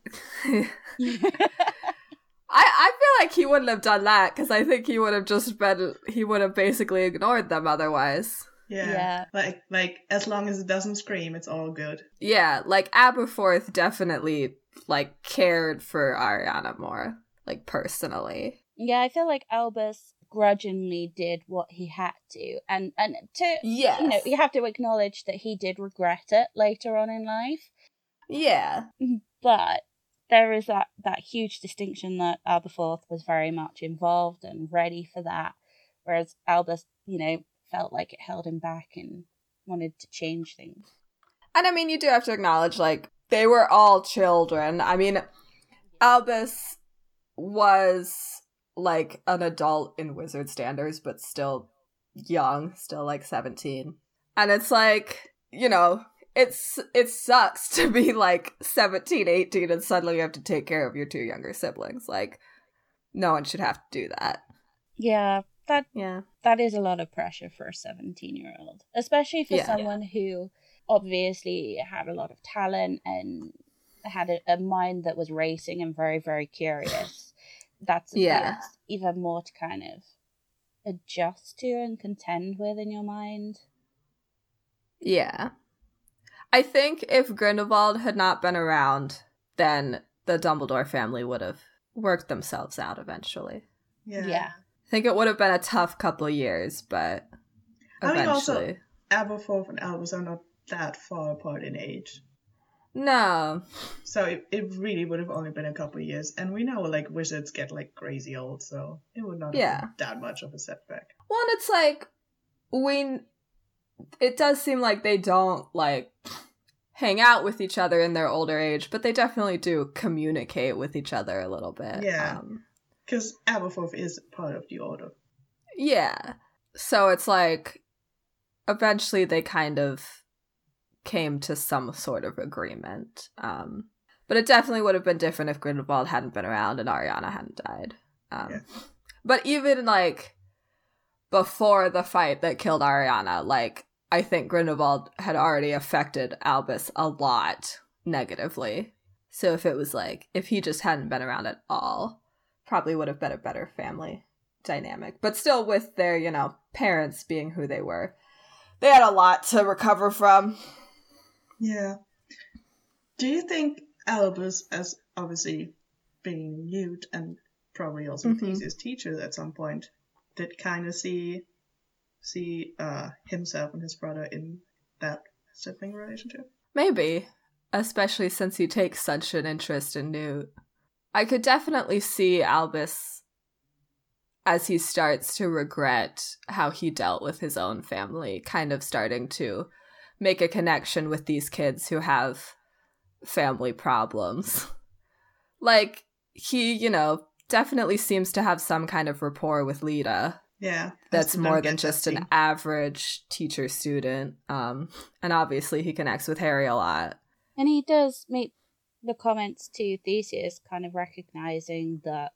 I feel like he wouldn't have done that, because I think he would have just been... He would have basically ignored them otherwise. Yeah. Like as long as it doesn't scream, it's all good. Yeah, like Aberforth definitely like cared for Ariana more, like personally. Yeah, I feel like Albus grudgingly did what he had to, and to yes, you have to acknowledge that he did regret it later on in life. Yeah, but there is that huge distinction that Aberforth was very much involved and ready for that, whereas Albus, felt like it held him back and wanted to change things. And I mean, you do have to acknowledge, like, they were all children. I mean, Albus was, like, an adult in wizard standards, but still young, still, like, 17. And it's like, it sucks to be, like, 17, 18, and suddenly you have to take care of your two younger siblings. Like, no one should have to do that. Yeah, that is a lot of pressure for a 17-year-old, especially for someone who obviously had a lot of talent and had a mind that was racing and very, very curious. That's even more to kind of adjust to and contend with in your mind. Yeah. I think if Grindelwald had not been around, then the Dumbledore family would have worked themselves out eventually. Yeah. I think it would have been a tough couple of years, but eventually. I think also Aberforth and Albus are not that far apart in age. No. So it really would have only been a couple of years. And we know, like, wizards get, like, crazy old, so it would not have been that much of a setback. Well, and it's like, it does seem like they don't, like, hang out with each other in their older age, but they definitely do communicate with each other a little bit. Yeah. Because Aberforth is part of the Order. Yeah. So it's like, eventually they kind of came to some sort of agreement. But it definitely would have been different if Grindelwald hadn't been around and Ariana hadn't died. But even, like, before the fight that killed Ariana, like, I think Grindelwald had already affected Albus a lot negatively. So if it was, like, if he just hadn't been around at all, probably would have been a better family dynamic. But still with their, parents being who they were, they had a lot to recover from. Yeah. Do you think Albus, as obviously being Newt and probably also Theseus' teacher at some point, did kind of see himself and his brother in that sibling relationship? Maybe. Especially since he takes such an interest in Newt. I could definitely see Albus, as he starts to regret how he dealt with his own family, kind of starting to make a connection with these kids who have family problems. Like, he, definitely seems to have some kind of rapport with Lita. Yeah. That's more than just an average teacher-student. And obviously he connects with Harry a lot. And he does make the comments to Theseus, kind of recognizing that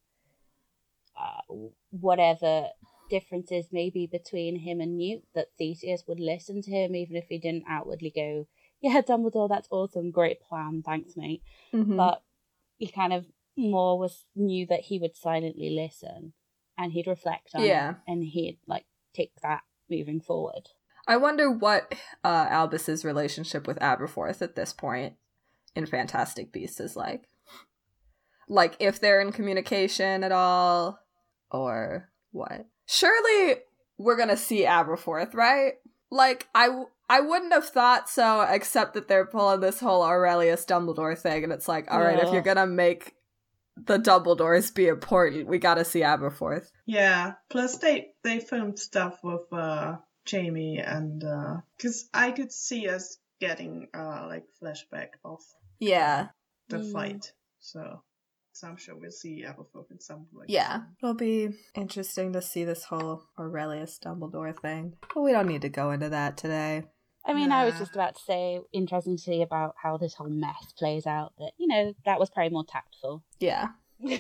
whatever differences may be between him and Newt, that Theseus would listen to him even if he didn't outwardly go, yeah, Dumbledore, that's awesome, great plan, thanks, mate. But he kind of more knew that he would silently listen and he'd reflect on it and he'd, like, take that moving forward. I wonder what Albus's relationship with Aberforth at this point in Fantastic Beasts is like. Like, if they're in communication at all, or what. Surely we're gonna see Aberforth, right? Like, I wouldn't have thought so, except that they're pulling this whole Aurelius Dumbledore thing, and it's like, alright, if you're gonna make the Dumbledores be important, we gotta see Aberforth. Yeah, plus they filmed stuff with Jamie, and because I could see us getting like flashback of the fight, so I'm sure we'll see Aberforth in some way. Yeah, it'll be interesting to see this whole Aurelius Dumbledore thing, but we don't need to go into that today. I mean, I was just about to say, interesting to see about how this whole mess plays out, that, that was probably more tactful. Yeah.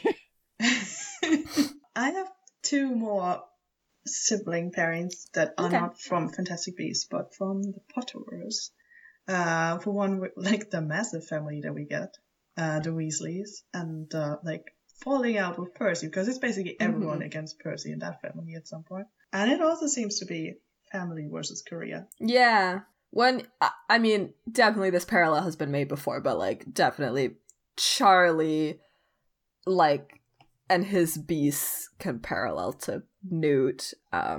I have two more sibling pairings that are not from Fantastic Beasts, but from the Potterverse. For one, like, the massive family that we get, the Weasleys, and, like, falling out with Percy, because it's basically everyone against Percy in that family at some point. And it also seems to be family versus career. Yeah. Definitely this parallel has been made before, but, like, definitely Charlie, like, and his beasts can parallel to Newt.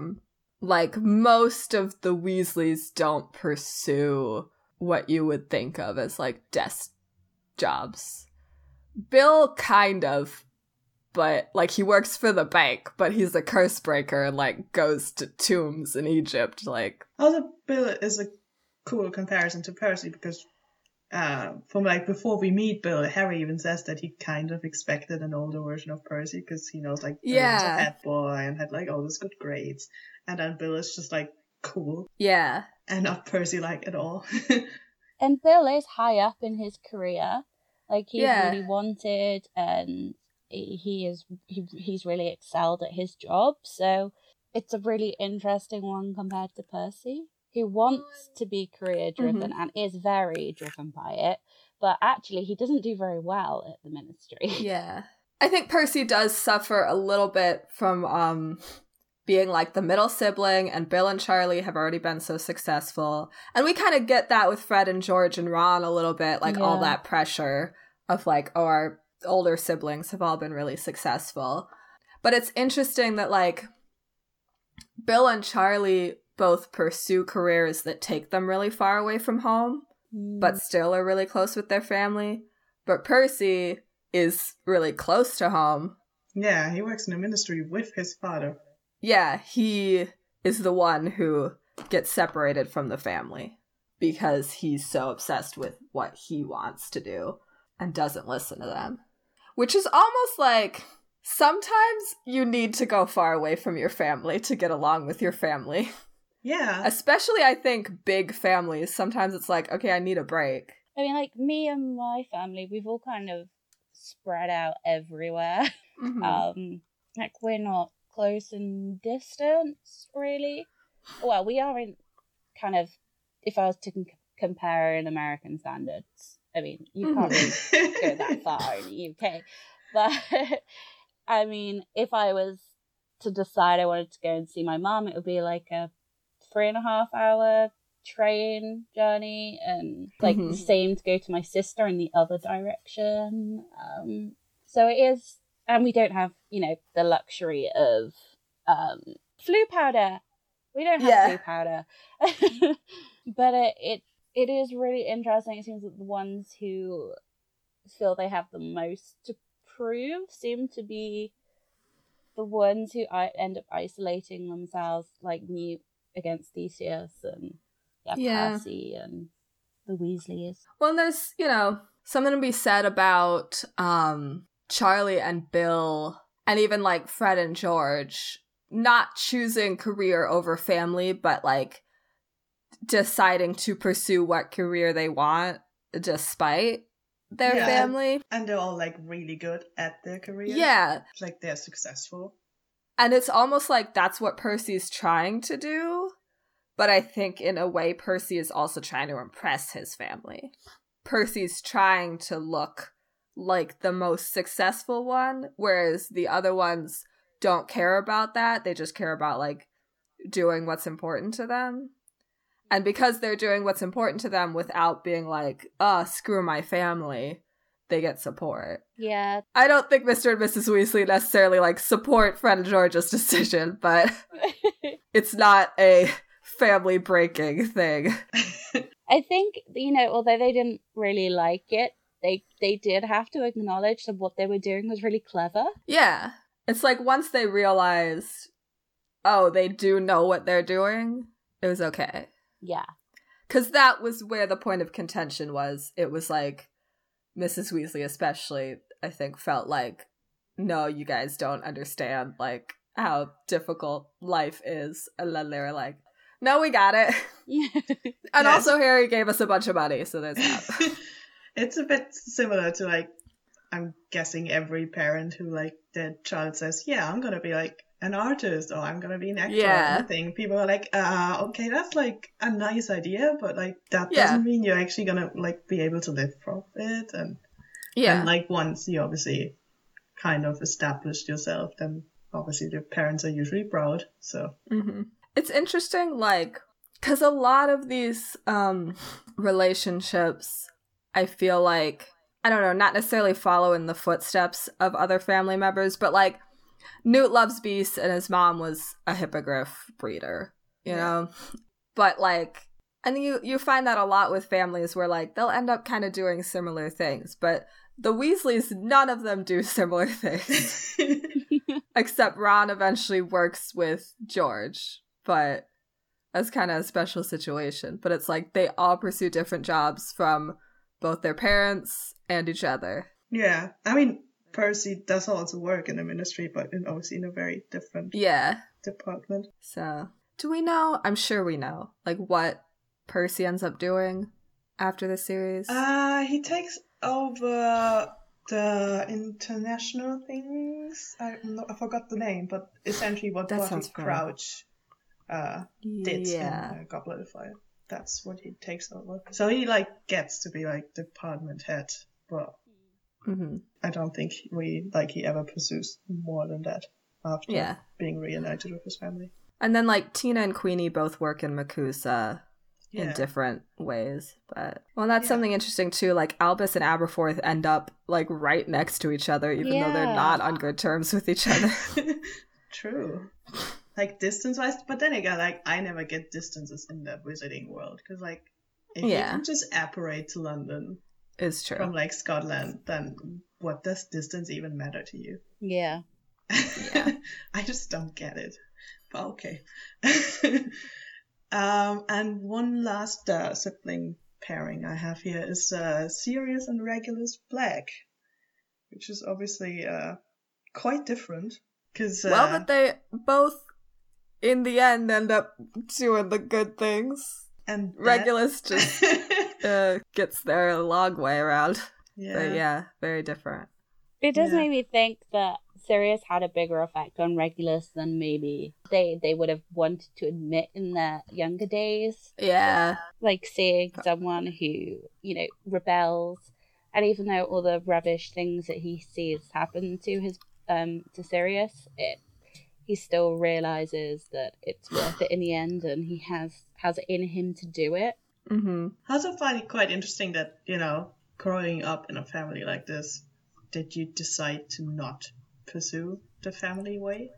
Like, most of the Weasleys don't pursue what you would think of as, like, desk jobs. Bill kind of, but, like, he works for the bank, but he's a curse breaker and, like, goes to tombs in Egypt, like. Also, Bill is a cool comparison to Percy, because from, like, before we meet Bill, Harry even says that he kind of expected an older version of Percy, because he knows, like, Bill was a head boy and had, like, all these good grades, and then Bill is just, like, cool. Yeah. And not Percy-like at all. And Bill is high up in his career. Like, he's really wanted, and he's really excelled at his job, so it's a really interesting one compared to Percy, who wants to be career driven and is very driven by it, but actually he doesn't do very well at the Ministry. Yeah. I think Percy does suffer a little bit from being, like, the middle sibling, and Bill and Charlie have already been so successful. And we kind of get that with Fred and George and Ron a little bit, like, all that pressure of, like, oh, our older siblings have all been really successful. But it's interesting that, like, Bill and Charlie both pursue careers that take them really far away from home, but still are really close with their family. But Percy is really close to home. Yeah, he works in the Ministry with his father. Yeah, he is the one who gets separated from the family because he's so obsessed with what he wants to do and doesn't listen to them. Which is almost like, sometimes you need to go far away from your family to get along with your family. Yeah. Especially, I think, big families. Sometimes it's like, okay, I need a break. I mean, like, me and my family, we've all kind of spread out everywhere. Like, we're not close in distance, really. Well, we are in kind of, if I was to compare in American standards, I mean, you can't really go that far in the UK. But, I mean, if I was to decide I wanted to go and see my mum, it would be like a 3.5 hour train journey, and like the same to go to my sister in the other direction. So it is, and we don't have, you know, the luxury of flu powder. We don't have flu powder. But it is really interesting. It seems that the ones who feel they have the most to prove seem to be the ones who end up isolating themselves, like Newt against Theseus and Percy and the Weasleys. Well, there's, you know, something to be said about Charlie and Bill, and even, like, Fred and George, not choosing career over family, but, like, deciding to pursue what career they want despite their family. And they're all, like, really good at their career. Yeah. Like, they're successful. And it's almost like that's what Percy's trying to do. But I think in a way, Percy is also trying to impress his family. Percy's trying to look like the most successful one, whereas the other ones don't care about that. They just care about, like, doing what's important to them. And because they're doing what's important to them without being like, screw my family, they get support. Yeah. I don't think Mr. and Mrs. Weasley necessarily, like, support Fred and George's decision, but it's not a family-breaking thing. I think, you know, although they didn't really like it, they did have to acknowledge that what they were doing was really clever. Yeah. It's like, once they realized, oh, they do know what they're doing, it was okay. Yeah. Because that was where the point of contention was. It was like, Mrs. Weasley especially, I think, felt like, no, you guys don't understand, like, how difficult life is. And then they were like, no, we got it. And also Harry gave us a bunch of money, so there's that. It's a bit similar to, like, I'm guessing every parent who, like, their child says, yeah, I'm gonna be, like, an artist, or I'm gonna be an actor or anything. People are like, okay, that's, like, a nice idea, but, like, that doesn't mean you're actually gonna, like, be able to live from it. And like, once you obviously kind of established yourself, then obviously the parents are usually proud, so. It's interesting, like, because a lot of these relationships, I feel like, I don't know, not necessarily follow in the footsteps of other family members, but like Newt loves beasts and his mom was a hippogriff breeder, you know? But like, and you find that a lot with families where like they'll end up kind of doing similar things, but the Weasleys, none of them do similar things. Except Ron eventually works with George, but that's kind of a special situation. But it's like they all pursue different jobs from both their parents and each other. Yeah, I mean, Percy does also work in the Ministry, but obviously in a very different department. So, do we know? I'm sure we know, like, what Percy ends up doing after the series. He takes over the international things. I forgot the name, but essentially what Barty Crouch did in Goblet of Fire. That's what he takes over. So he like gets to be like department head, but I don't think he ever pursues more than that after being reunited with his family. And then like Tina and Queenie both work in MACUSA in different ways. But that's something interesting too. Like Albus and Aberforth end up like right next to each other, even though they're not on good terms with each other. True. Like distance-wise, but then again, like I never get distances in the wizarding world because, like, if you can just apparate to London, it's true from like Scotland, then what does distance even matter to you? Yeah. I just don't get it. But okay. And one last sibling pairing I have here is Sirius and Regulus Black, which is obviously quite different. Cause, but they both, in the end, end up doing the good things. And Regulus just gets there a long way around. But very different. It does make me think that Sirius had a bigger effect on Regulus than maybe they would have wanted to admit in their younger days. Yeah. Like seeing someone who, you know, rebels, and even though all the rubbish things that he sees happen to his to Sirius, he still realizes that it's worth it in the end, and he has it in him to do it. I also find it quite interesting that, you know, growing up in a family like this, did you decide to not pursue the family way?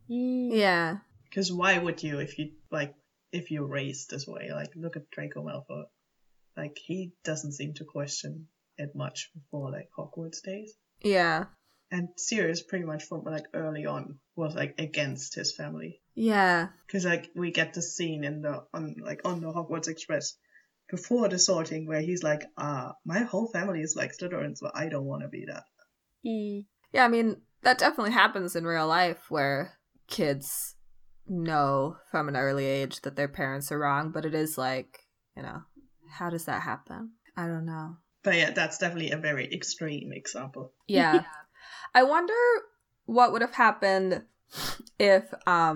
Yeah. Because why would you if you're raised this way? Like, look at Draco Malfoy. Like, he doesn't seem to question it much before, like, Hogwarts days. Yeah. And Sirius pretty much from, like, early on was, like, against his family. Yeah. Because, like, we get the scene on the Hogwarts Express before the sorting where he's like, my whole family is like Slytherin, so I don't want to be that. Yeah, I mean, that definitely happens in real life where kids know from an early age that their parents are wrong, but it is like, you know, how does that happen? I don't know. But yeah, that's definitely a very extreme example. Yeah. I wonder what would have happened if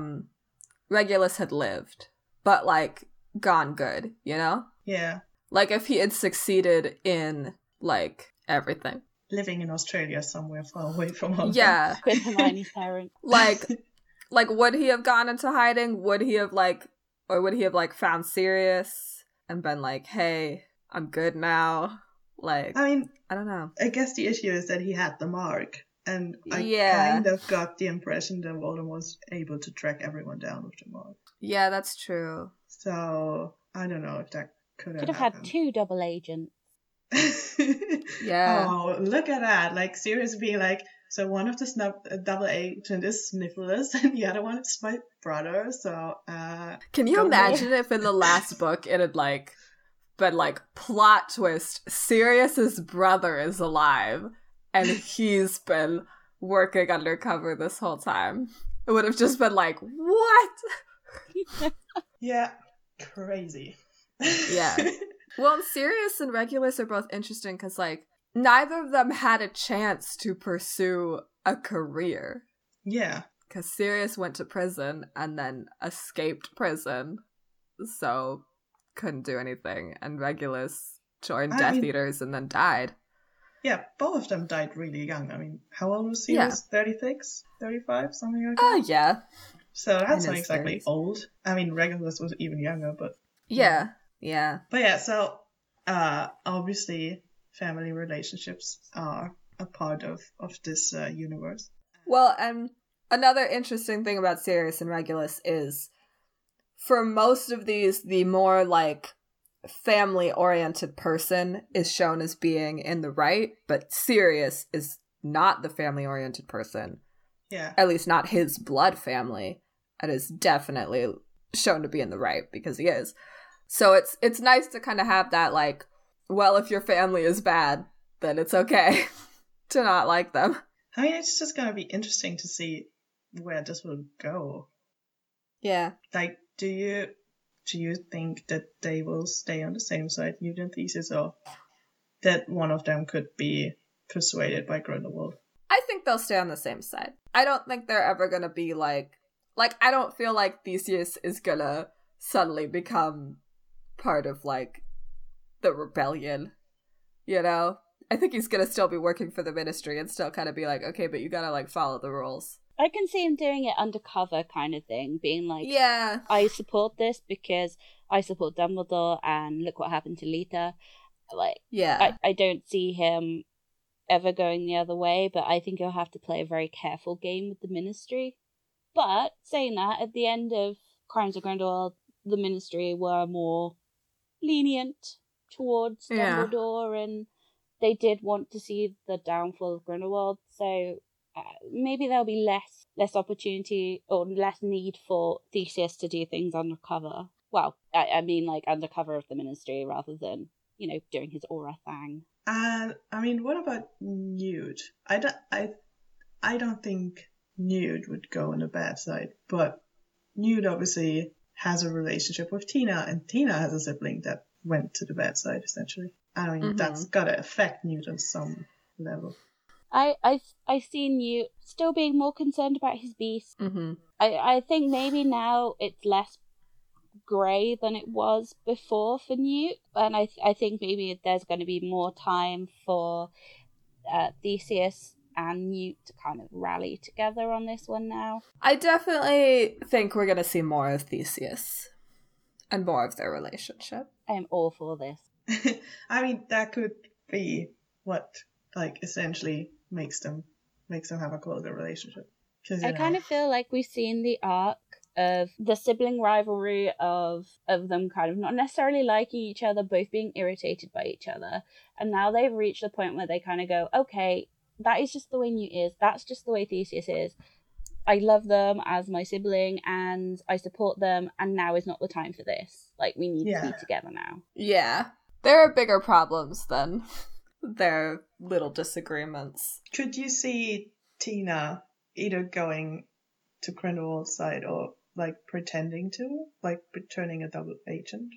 Regulus had lived, but like gone good, you know? Yeah. Like if he had succeeded in like everything. Living in Australia somewhere far away from home. Yeah. With Hermione's parents. Like would he have gone into hiding? Would he have found Sirius and been like, hey, I'm good now? Like, I mean, I don't know. I guess the issue is that he had the mark. And I kind of got the impression that Voldemort was able to track everyone down with the mark. Yeah, that's true. So, I don't know if that could have had 2 double agents. Yeah. Oh, look at that. Like, Sirius being like, so one of the double agent is Sniffles and the other one is my brother, so, Can you imagine if in the last book it had, like, been, like, plot twist, Sirius's brother is alive, and he's been working undercover this whole time? It would have just been like, what? Yeah, crazy. Yeah. Well, Sirius and Regulus are both interesting because, like, neither of them had a chance to pursue a career. Yeah. Because Sirius went to prison and then escaped prison, so couldn't do anything. And Regulus joined Death Eaters and then died. Yeah, both of them died really young. I mean, how old was Sirius? 36? 35? Something like that? Yeah. So that's not exactly old. I mean, Regulus was even younger, but... Yeah. But yeah, so obviously family relationships are a part of this universe. Well, and another interesting thing about Sirius and Regulus is, for most of these, the more, like, family-oriented person is shown as being in the right, but Sirius is not the family-oriented person. Yeah. At least not his blood family. It is definitely shown to be in the right, because he is. So it's nice to kind of have that, like, well, if your family is bad, then it's okay to not like them. I mean, it's just gonna be interesting to see where this will go. Yeah. Like, do you think that they will stay on the same side, Newt and Theseus, or that one of them could be persuaded by Grindelwald? I think they'll stay on the same side. I don't think they're ever gonna be like I don't feel like Theseus is gonna suddenly become part of, like, the rebellion, you know? I think he's gonna still be working for the Ministry and still kind of be like, okay, but you gotta, like, follow the rules. I can see him doing it undercover kind of thing, being like, yeah, I support this because I support Dumbledore, and look what happened to Lita. Like, yeah. I don't see him ever going the other way, but I think he'll have to play a very careful game with the Ministry. But, saying that, at the end of Crimes of Grindelwald, the Ministry were more lenient towards Dumbledore, and they did want to see the downfall of Grindelwald, so maybe there'll be less opportunity or less need for Theseus to do things undercover. Well, I mean, like, undercover of the Ministry rather than, you know, doing his aura thing. I mean, what about Newt? I don't think Newt would go on the bad side, but Newt obviously has a relationship with Tina, and Tina has a sibling that went to the bad side, essentially. I mean, that's gotta affect Newt on some level. I see Newt still being more concerned about his beast. Mm-hmm. I think maybe now it's less grey than it was before for Newt, and I think maybe there's going to be more time for Theseus and Newt to kind of rally together on this one now. I definitely think we're going to see more of Theseus and more of their relationship. I am all for this. I mean, that could be what, like, essentially makes them have a closer relationship. I kind of feel like we've seen the arc of the sibling rivalry of them kind of not necessarily liking each other, both being irritated by each other, and now they've reached the point where they kind of go, okay, that is just the way Newt is, that's just the way Theseus is, I love them as my sibling and I support them, and now is not the time for this. Like, we need to be together now. Yeah. There are bigger problems than their little disagreements. Could you see Tina either going to Grindelwald's side or, like, pretending to? Like, turning a double agent?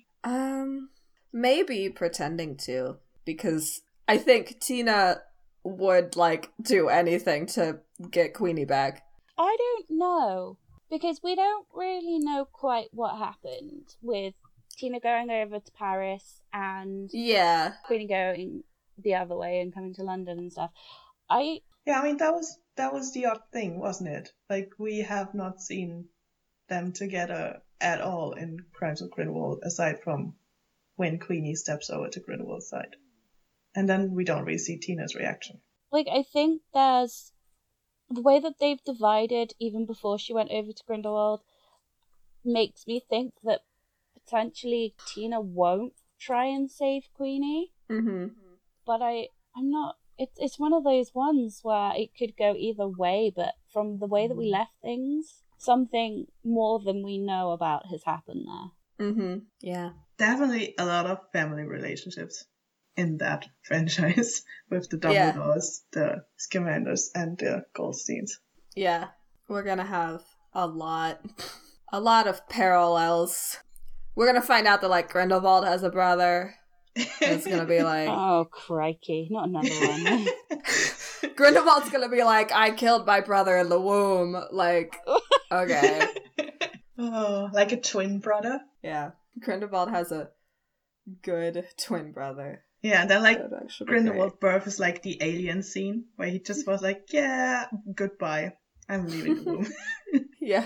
Maybe pretending to. Because I think Tina would, like, do anything to get Queenie back. I don't know. Because we don't really know quite what happened with Tina going over to Paris and Queenie going the other way and coming to London and stuff. Yeah, I mean, that was the odd thing, wasn't it? Like, we have not seen them together at all in Crimes of Grindelwald, aside from when Queenie steps over to Grindelwald's side. And then we don't really see Tina's reaction. Like, I think there's the way that they've divided even before she went over to Grindelwald makes me think that potentially Tina won't try and save Queenie. Mm-hmm. But I'm not... It's one of those ones where it could go either way, but from the way that we left things, something more than we know about has happened there. Mm-hmm. Yeah. Definitely a lot of family relationships in that franchise with the Dumbledores, the Scamanders, and the Goldsteins. Yeah. We're gonna have a lot of parallels. We're gonna find out that, like, Grindelwald has a brother. It's gonna be like, oh crikey, not another one. Grindelwald's gonna be like, I killed my brother in the womb. Like, okay. Oh, like a twin brother? Yeah. Grindelwald has a good twin brother. Yeah, and then, like, Grindelwald's birth is like the alien scene where he just was like, yeah, goodbye, I'm leaving the womb. Yeah.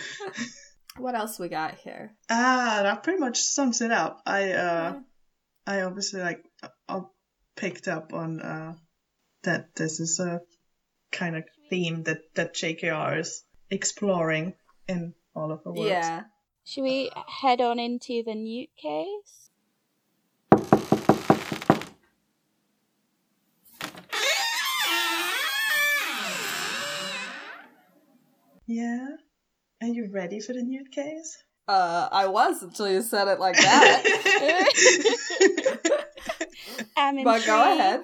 What else we got here? That pretty much sums it up. I obviously picked up on that this is a kind of theme that JKR is exploring in all of her works. Yeah. Should we head on into the Newt case? Yeah? Are you ready for the Newt case? I was until you said it like that. I'm intrigued. But go ahead.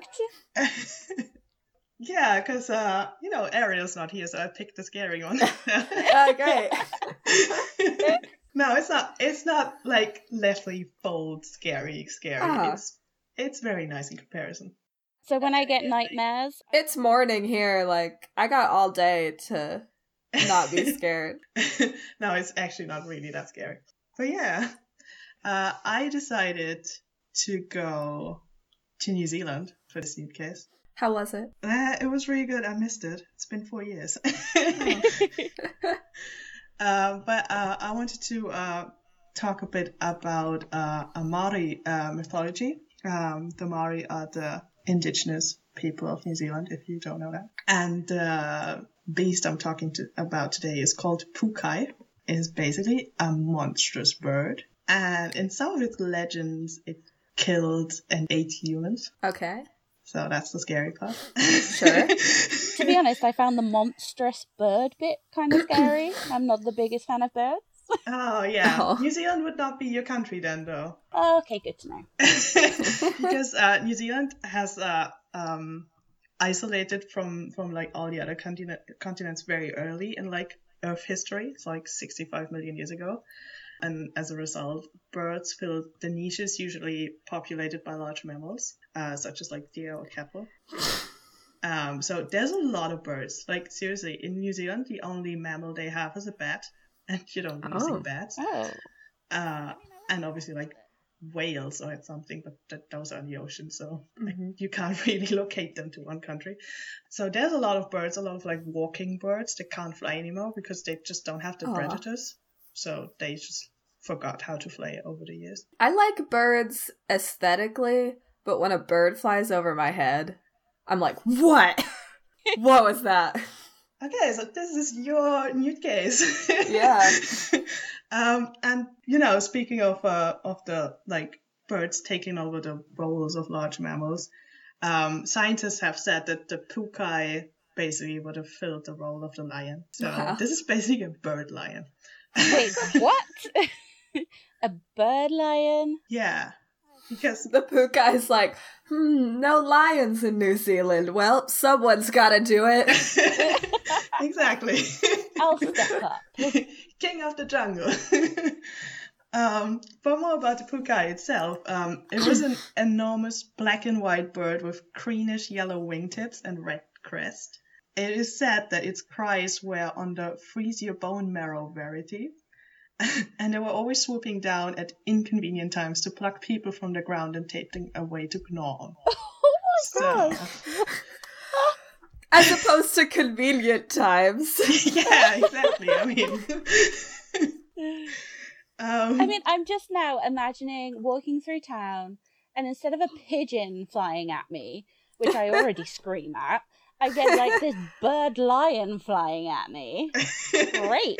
Yeah, because, Ariel's not here, so I picked the scary one. Great. No, it's not like Leslie Fold scary. It's very nice in comparison. So when I get nightmares... It's morning here, like, I got all day to not be scared. No, it's actually not really that scary. But yeah, I decided to go to New Zealand for this Newt case. How was it? It was really good. I missed it. It's been 4 years. But I wanted to talk a bit about a Maori mythology. The Maori are the indigenous people of New Zealand, if you don't know that. And the beast I'm talking about today is called Pukai. It is basically a monstrous bird. And in some of its legends, it killed and ate humans. Okay. So that's the scary part. Sure. To be honest, I found the monstrous bird bit kind of scary. I'm not the biggest fan of birds. Oh, yeah. Oh. New Zealand would not be your country then, though. Okay, good to know. Because New Zealand has isolated from like all the other continents very early in like Earth history. It's like 65 million years ago. And as a result, birds fill the niches usually populated by large mammals, such as like deer or cattle. So there's a lot of birds. Like seriously, in New Zealand, the only mammal they have is a bat, and you don't really see bats. Oh. And obviously like whales or something, but those are in the ocean, so you can't really locate them to one country. So there's a lot of birds, a lot of like walking birds that can't fly anymore because they just don't have the predators. So they just forgot how to fly over the years. I like birds aesthetically, but when a bird flies over my head, I'm like, what? What was that? Okay, so this is your Newt case. Yeah. And speaking of the like birds taking over the roles of large mammals, scientists have said that the Pukai basically would have filled the role of the lion. So this is basically a bird lion. Wait, what? A bird lion? Yeah. Because the Pukai's like, no lions in New Zealand. Well, someone's gotta do it. Exactly. I'll step up. King of the jungle. But more about the Pukai itself. It was an enormous black and white bird with greenish yellow wingtips and red crest. It is said that its cries were on the freeze your bone marrow variety. And they were always swooping down at inconvenient times to pluck people from the ground and take them away to gnaw on. Oh my gosh! As opposed to convenient times. Yeah, exactly. I mean, I'm just now imagining walking through town, and instead of a pigeon flying at me, which I already scream at, I get like this bird lion flying at me. Great.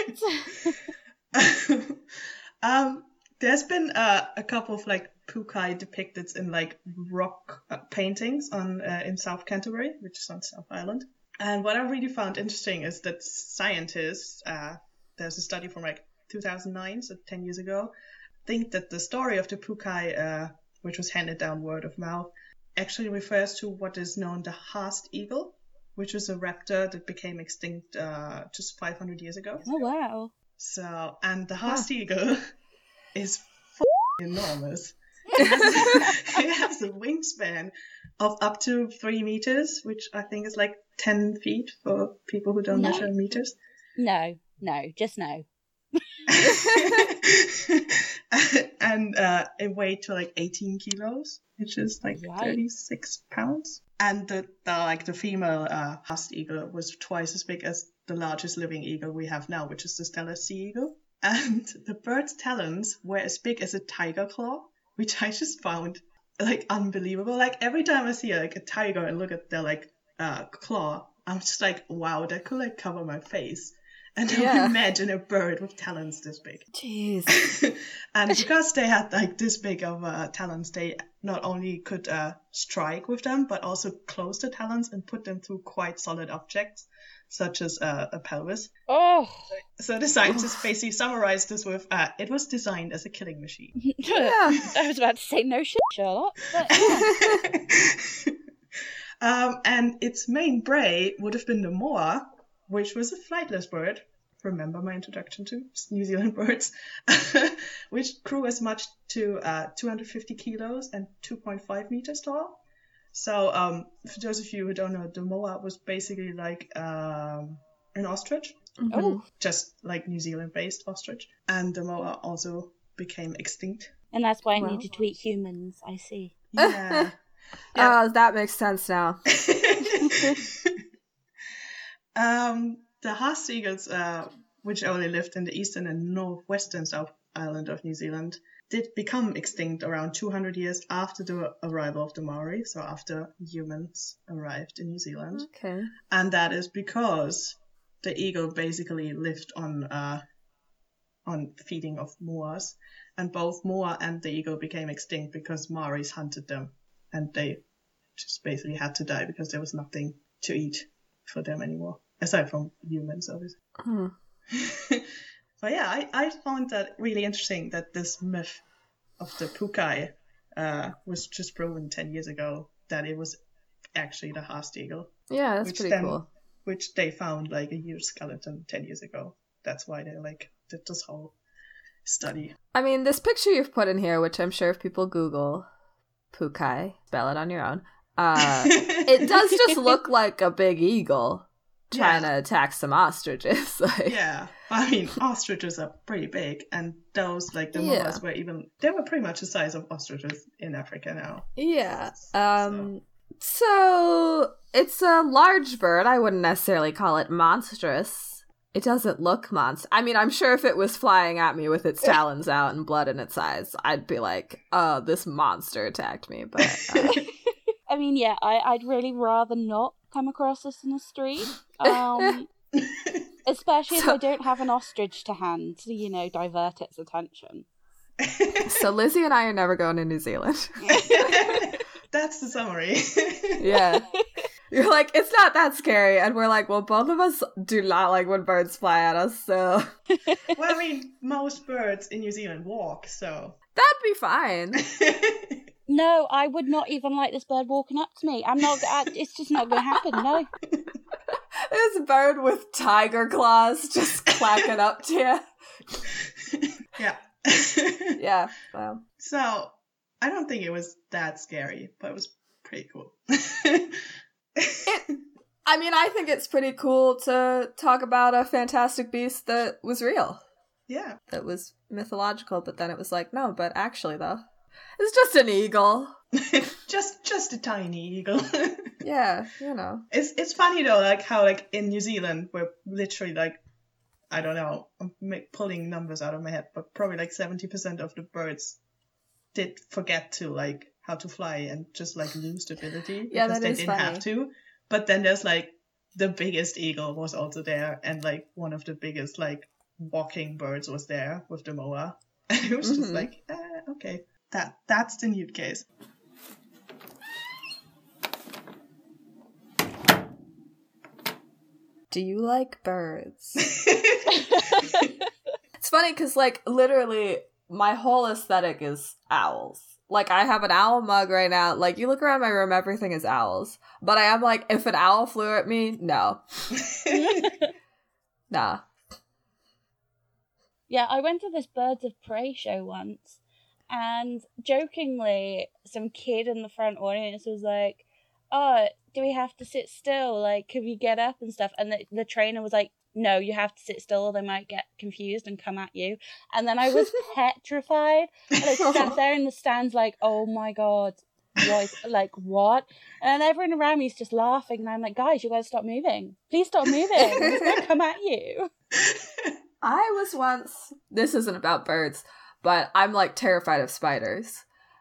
There's been a couple of like Pukai depicted in like rock paintings in South Canterbury, which is on South Island. And what I really found interesting is that scientists, there's a study from like 2009, so 10 years ago, think that the story of the Pukai, which was handed down word of mouth, actually refers to what is known the Haast eagle, which is a raptor that became extinct just 500 years ago. Oh, wow. So, and the Haast eagle is enormous. It has a wingspan of up to 3 meters, which I think is like 10 feet for people who don't measure meters. No, just no. And it weighed to like 18 kilos, which is like 36 pounds. And the female Haast eagle was twice as big as the largest living eagle we have now, which is the Steller sea eagle. And the bird's talons were as big as a tiger claw, which I just found like unbelievable. Like every time I see like a tiger and look at their like claw, I'm just like, wow, that could like cover my face. And now imagine a bird with talons this big. Jeez. And because they had like this big of talons, they not only could strike with them, but also close the talons and put them through quite solid objects, such as a pelvis. Oh. So the scientists basically summarized this with, it was designed as a killing machine. Yeah. I was about to say no shit, Sherlock. But yeah. And its main prey would have been the moa, which was a flightless bird. Remember my introduction to New Zealand birds, which grew as much to 250 kilos and 2.5 meters tall. So for those of you who don't know, the moa was basically like an ostrich. Mm-hmm. Oh. Just like New Zealand-based ostrich. And the moa also became extinct. And that's why I needed to eat humans, I see. Yeah. Oh, that makes sense now. The Haast eagles, which only lived in the eastern and northwestern South Island of New Zealand, did become extinct around 200 years after the arrival of the Maori, so after humans arrived in New Zealand. Okay. And that is because the eagle basically lived on feeding of moas, and both moa and the eagle became extinct because Maoris hunted them, and they just basically had to die because there was nothing to eat for them anymore. Aside from humans, obviously. But yeah, I found that really interesting that this myth of the pukai was just proven 10 years ago, that it was actually the Haast eagle. Yeah, that's pretty cool. Which they found like a huge skeleton 10 years ago. That's why they like did this whole study. I mean, this picture you've put in here, which I'm sure if people Google pukai, spell it on your own, it does just look like a big eagle trying to attack some ostriches. Like. Yeah, I mean, ostriches are pretty big, and those, like, the moas were they were pretty much the size of ostriches in Africa now. Yeah. So it's a large bird. I wouldn't necessarily call it monstrous. It doesn't look I mean, I'm sure if it was flying at me with its talons out and blood in its eyes, I'd be like, oh, this monster attacked me. But I mean, yeah, I'd really rather not come across this in the street. Especially if I don't have an ostrich to hand to, you know, divert its attention. So Lizzie and I are never going to New Zealand. That's the summary. Yeah. You're like, it's not that scary. And we're like, well, both of us do not like when birds fly at us, so. Well, I mean, most birds in New Zealand walk, so. That'd be fine. No, I would not even like this bird walking up to me. It's just not going to happen, no. There's a bird with tiger claws just clacking up to you. Yeah. Yeah, well. So, I don't think it was that scary, but it was pretty cool. I mean, I think it's pretty cool to talk about a fantastic beast that was real. Yeah. That was mythological, but then it was like, no, but actually, though. It's just an eagle. just a tiny eagle. Yeah, you know. It's funny though, like how like in New Zealand we're literally like, I don't know, I'm pulling numbers out of my head, but probably like 70% of the birds did forget to like how to fly and just like lose the ability because they didn't have to. But then there's like the biggest eagle was also there, and like one of the biggest like walking birds was there with the moa. And it was just like, okay. That's the nude case. Do you like birds? It's funny because, like, literally, my whole aesthetic is owls. Like, I have an owl mug right now. Like, you look around my room, everything is owls. But I am like, if an owl flew at me, no. Nah. Yeah, I went to this Birds of Prey show once. And jokingly, some kid in the front audience was like, oh, do we have to sit still? Like, can we get up and stuff? And the trainer was like, no, you have to sit still or they might get confused and come at you. And then I was petrified. And I sat there in the stands like, oh my God, like, what? And everyone around me is just laughing, and I'm like, guys, you guys stop moving. Please stop moving. It's going to come at you. I was once, this isn't about birds, but I'm like terrified of spiders.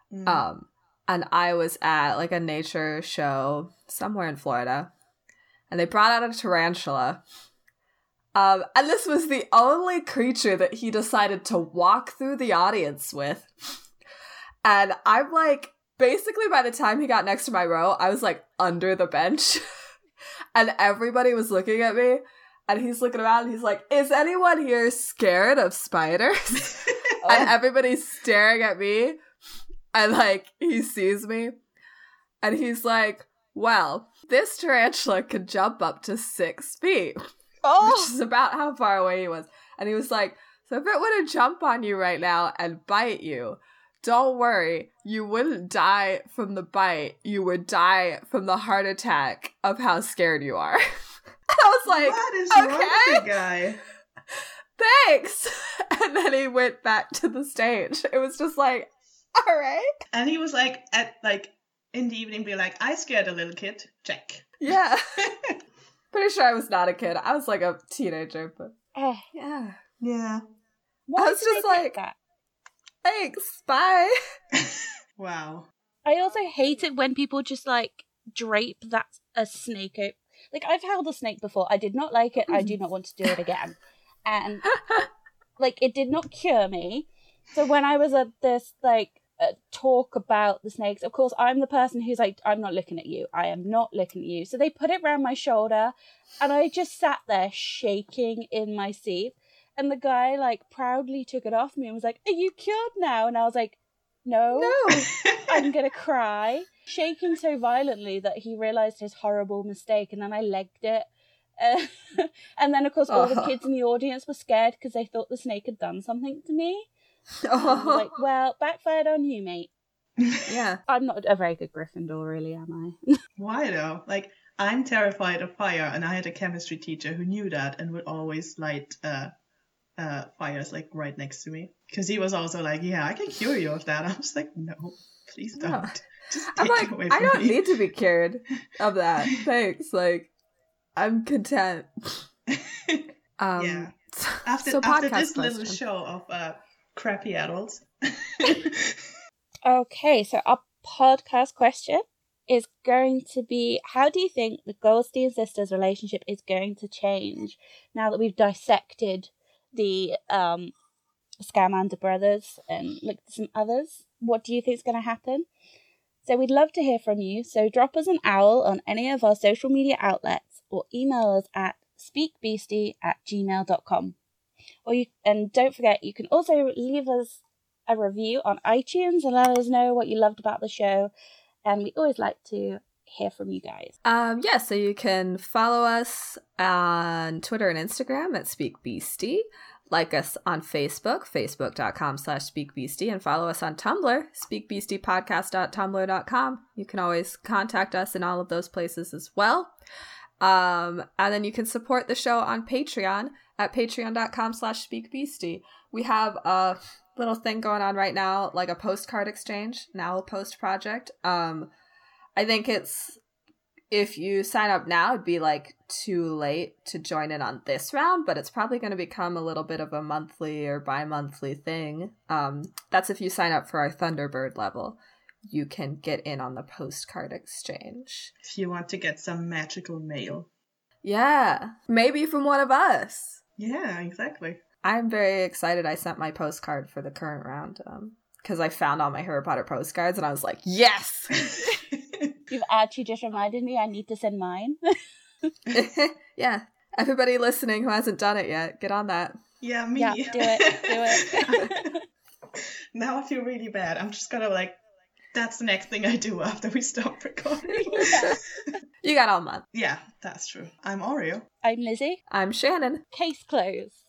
And I was at like a nature show somewhere in Florida, and they brought out a tarantula. And this was the only creature that he decided to walk through the audience with. And I'm like, basically by the time he got next to my row, I was like under the bench. And everybody was looking at me. And he's looking around and he's like, is anyone here scared of spiders? And everybody's staring at me. And like, he sees me. And he's like, well, this tarantula could jump up to 6 feet. Which is about how far away he was. And he was like, so if it were to jump on you right now and bite you, don't worry, you wouldn't die from the bite. You would die from the heart attack of how scared you are. And I was like, what is wrong with the guy? Thanks. And then he went back to the stage. It was just like, all right. And he was like, in the evening, be like, I scared a little kid. Check. Yeah. Pretty sure I was not a kid. I was like a teenager, but yeah. Yeah. I was just like, that? Thanks, bye. Wow. I also hate it when people just like drape a snake out. Like, I've held a snake before. I did not like it. I do not want to do it again. And like, it did not cure me. So when I was at this like talk about the snakes, of course I'm the person who's like, I'm not looking at you, I am not looking at you. So they put it around my shoulder, and I just sat there shaking in my seat, and the guy like proudly took it off me and was like, are you cured now? And I was like, no. I'm gonna cry, shaking so violently that he realized his horrible mistake, and then I legged it. And then of course all the kids in the audience were scared because they thought the snake had done something to me. Like, well, backfired on you, mate. Yeah. I'm not a very good Gryffindor, really, am I? Why though? Like, I'm terrified of fire, and I had a chemistry teacher who knew that and would always light fires like right next to me. Because he was also like, yeah, I can cure you of that. I was like, no, please don't. No. Just I'm take it away like, I from don't me. need to be cured of that. Thanks. Like, I'm content. Yeah. After this little show of crappy adults. Okay, so our podcast question is going to be, how do you think the Goldstein sisters' relationship is going to change now that we've dissected the Scamander brothers and looked at some others? What do you think is going to happen? So we'd love to hear from you, so drop us an owl on any of our social media outlets or email us at speakbeastie@gmail.com. And don't forget, you can also leave us a review on iTunes and let us know what you loved about the show. And we always like to hear from you guys. Yeah, so you can follow us on Twitter and Instagram at SpeakBeastie. Like us on Facebook, facebook.com/SpeakBeastie, and follow us on Tumblr, speakbeastiepodcast.tumblr.com. You can always contact us in all of those places as well. And then you can support the show on Patreon at patreon.com/SpeakBeastie. We have a little thing going on right now, like a postcard exchange, an owl post project. I think if you sign up now, it'd be like too late to join in on this round, but it's probably going to become a little bit of a monthly or bi-monthly thing. That's if you sign up for our Thunderbird level. You can get in on the postcard exchange. If you want to get some magical mail. Yeah, maybe from one of us. Yeah, exactly. I'm very excited I sent my postcard for the current round because I found all my Harry Potter postcards and I was like, yes! You've actually just reminded me I need to send mine. Yeah, everybody listening who hasn't done it yet, get on that. Yeah, me. Yeah, do it. Now I feel really bad. I'm just gonna that's the next thing I do after we stop recording. Yeah. You got all month. Yeah, that's true. I'm Oreo. I'm Lizzie. I'm Shannon. Case closed.